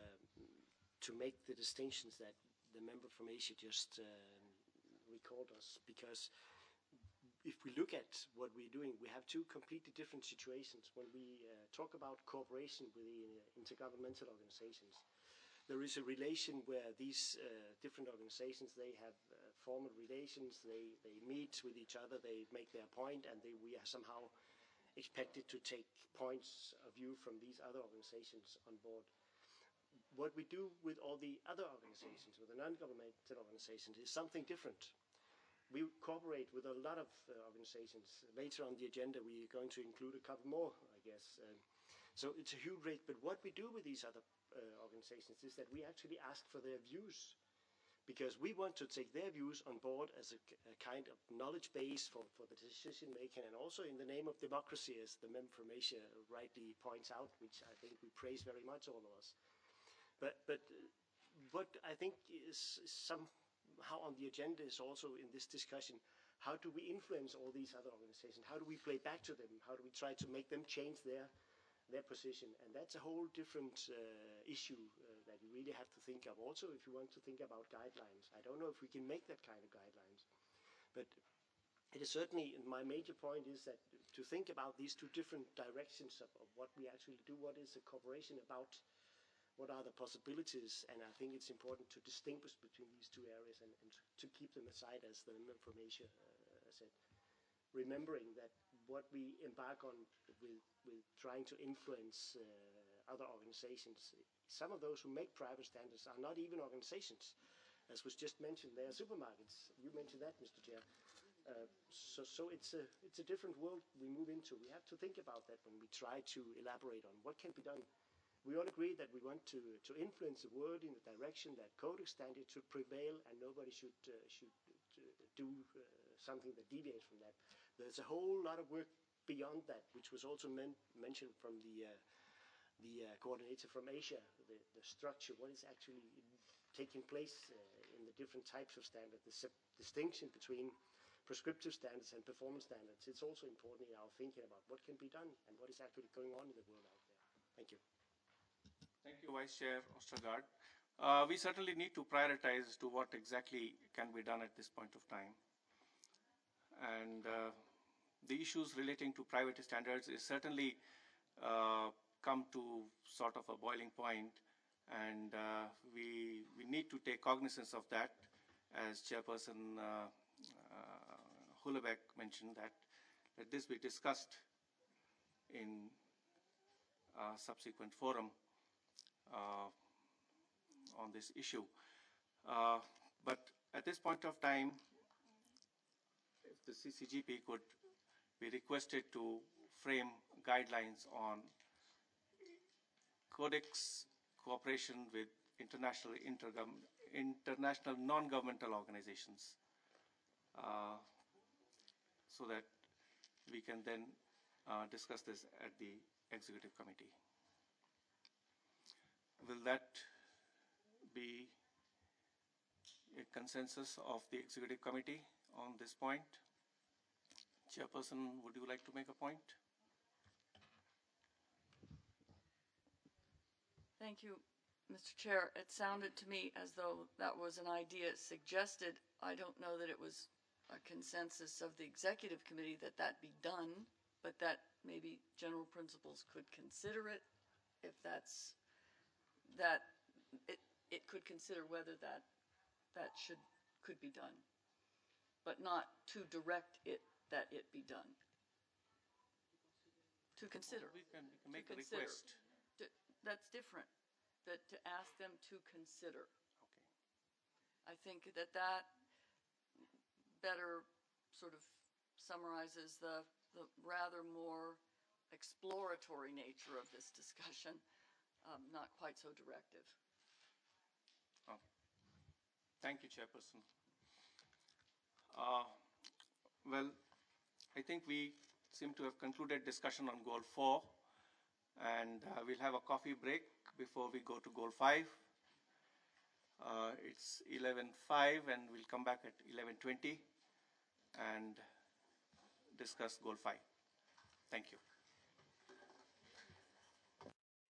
to make the distinctions that the member from Asia just recalled us, because if we look at what we're doing, we have two completely different situations. When we talk about cooperation with the intergovernmental organizations, there is a relation where these different organizations, they have formal relations, they meet with each other, they make their point, and we are somehow expected to take points of view from these other organizations on board. What we do with all the other organizations, with the non-governmental organizations, is something different. We cooperate with a lot of organizations. Later on the agenda, we're going to include a couple more, I guess. So it's a huge rate. But what we do with these other organizations is that we actually ask for their views, because we want to take their views on board as a kind of knowledge base for the decision making, and also in the name of democracy, as the member from Asia rightly points out, which I think we praise very much, all of us. But what I think is somehow on the agenda is also in this discussion, how do we influence all these other organizations? How do we play back to them? How do we try to make them change their position? And that's a whole different issue that you really have to think of. Also, if you want to think about guidelines, I don't know if we can make that kind of guidelines, but it is certainly, my major point is that to think about these two different directions of what we actually do, what is a cooperation about, what are the possibilities, and I think it's important to distinguish between these two areas and to keep them aside, as the member from Asia said, remembering that what we embark on with trying to influence other organizations, some of those who make private standards are not even organizations. As was just mentioned, they are supermarkets. You mentioned that, Mr. Chair. So it's a different world we move into. We have to think about that when we try to elaborate on what can be done. We all agree that we want to influence the world in the direction that Codex standards should prevail, and nobody should do something that deviates from that. There's a whole lot of work beyond that, which was also mentioned from the coordinator from Asia, the structure, what is actually taking place in the different types of standards, the distinction between prescriptive standards and performance standards. It's also important in our thinking about what can be done and what is actually going on in the world out there. Thank you. Thank you, Vice Chair Ostergaard. We certainly need to prioritize as to what exactly can be done at this point of time. And the issues relating to private standards is certainly come to sort of a boiling point, and we need to take cognizance of that, as Chairperson Hullebeck mentioned, that this be discussed in a subsequent forum on this issue. But at this point of time, if the CCGP could be requested to frame guidelines on Codex cooperation with international non-governmental organizations, so that we can then discuss this at the Executive Committee. Will that be a consensus of the Executive Committee on this point? Chairperson, would you like to make a point? Thank you, Mr. Chair. It sounded to me as though that was an idea suggested. I don't know that it was a consensus of the Executive Committee that that be done, but that maybe general principles could consider it, if that's that it could consider whether that could be done, but not to direct it that it be done. To consider. We can make a request. That's different. That to ask them to consider. Okay. I think that better sort of summarizes the rather more exploratory nature of this discussion, not quite so directive. Oh. Thank you, Chairperson. Well, I think we seem to have concluded discussion on Goal 4, and we'll have a coffee break before we go to Goal 5. It's 11:05 and we'll come back at 11:20 and discuss Goal 5. Thank you.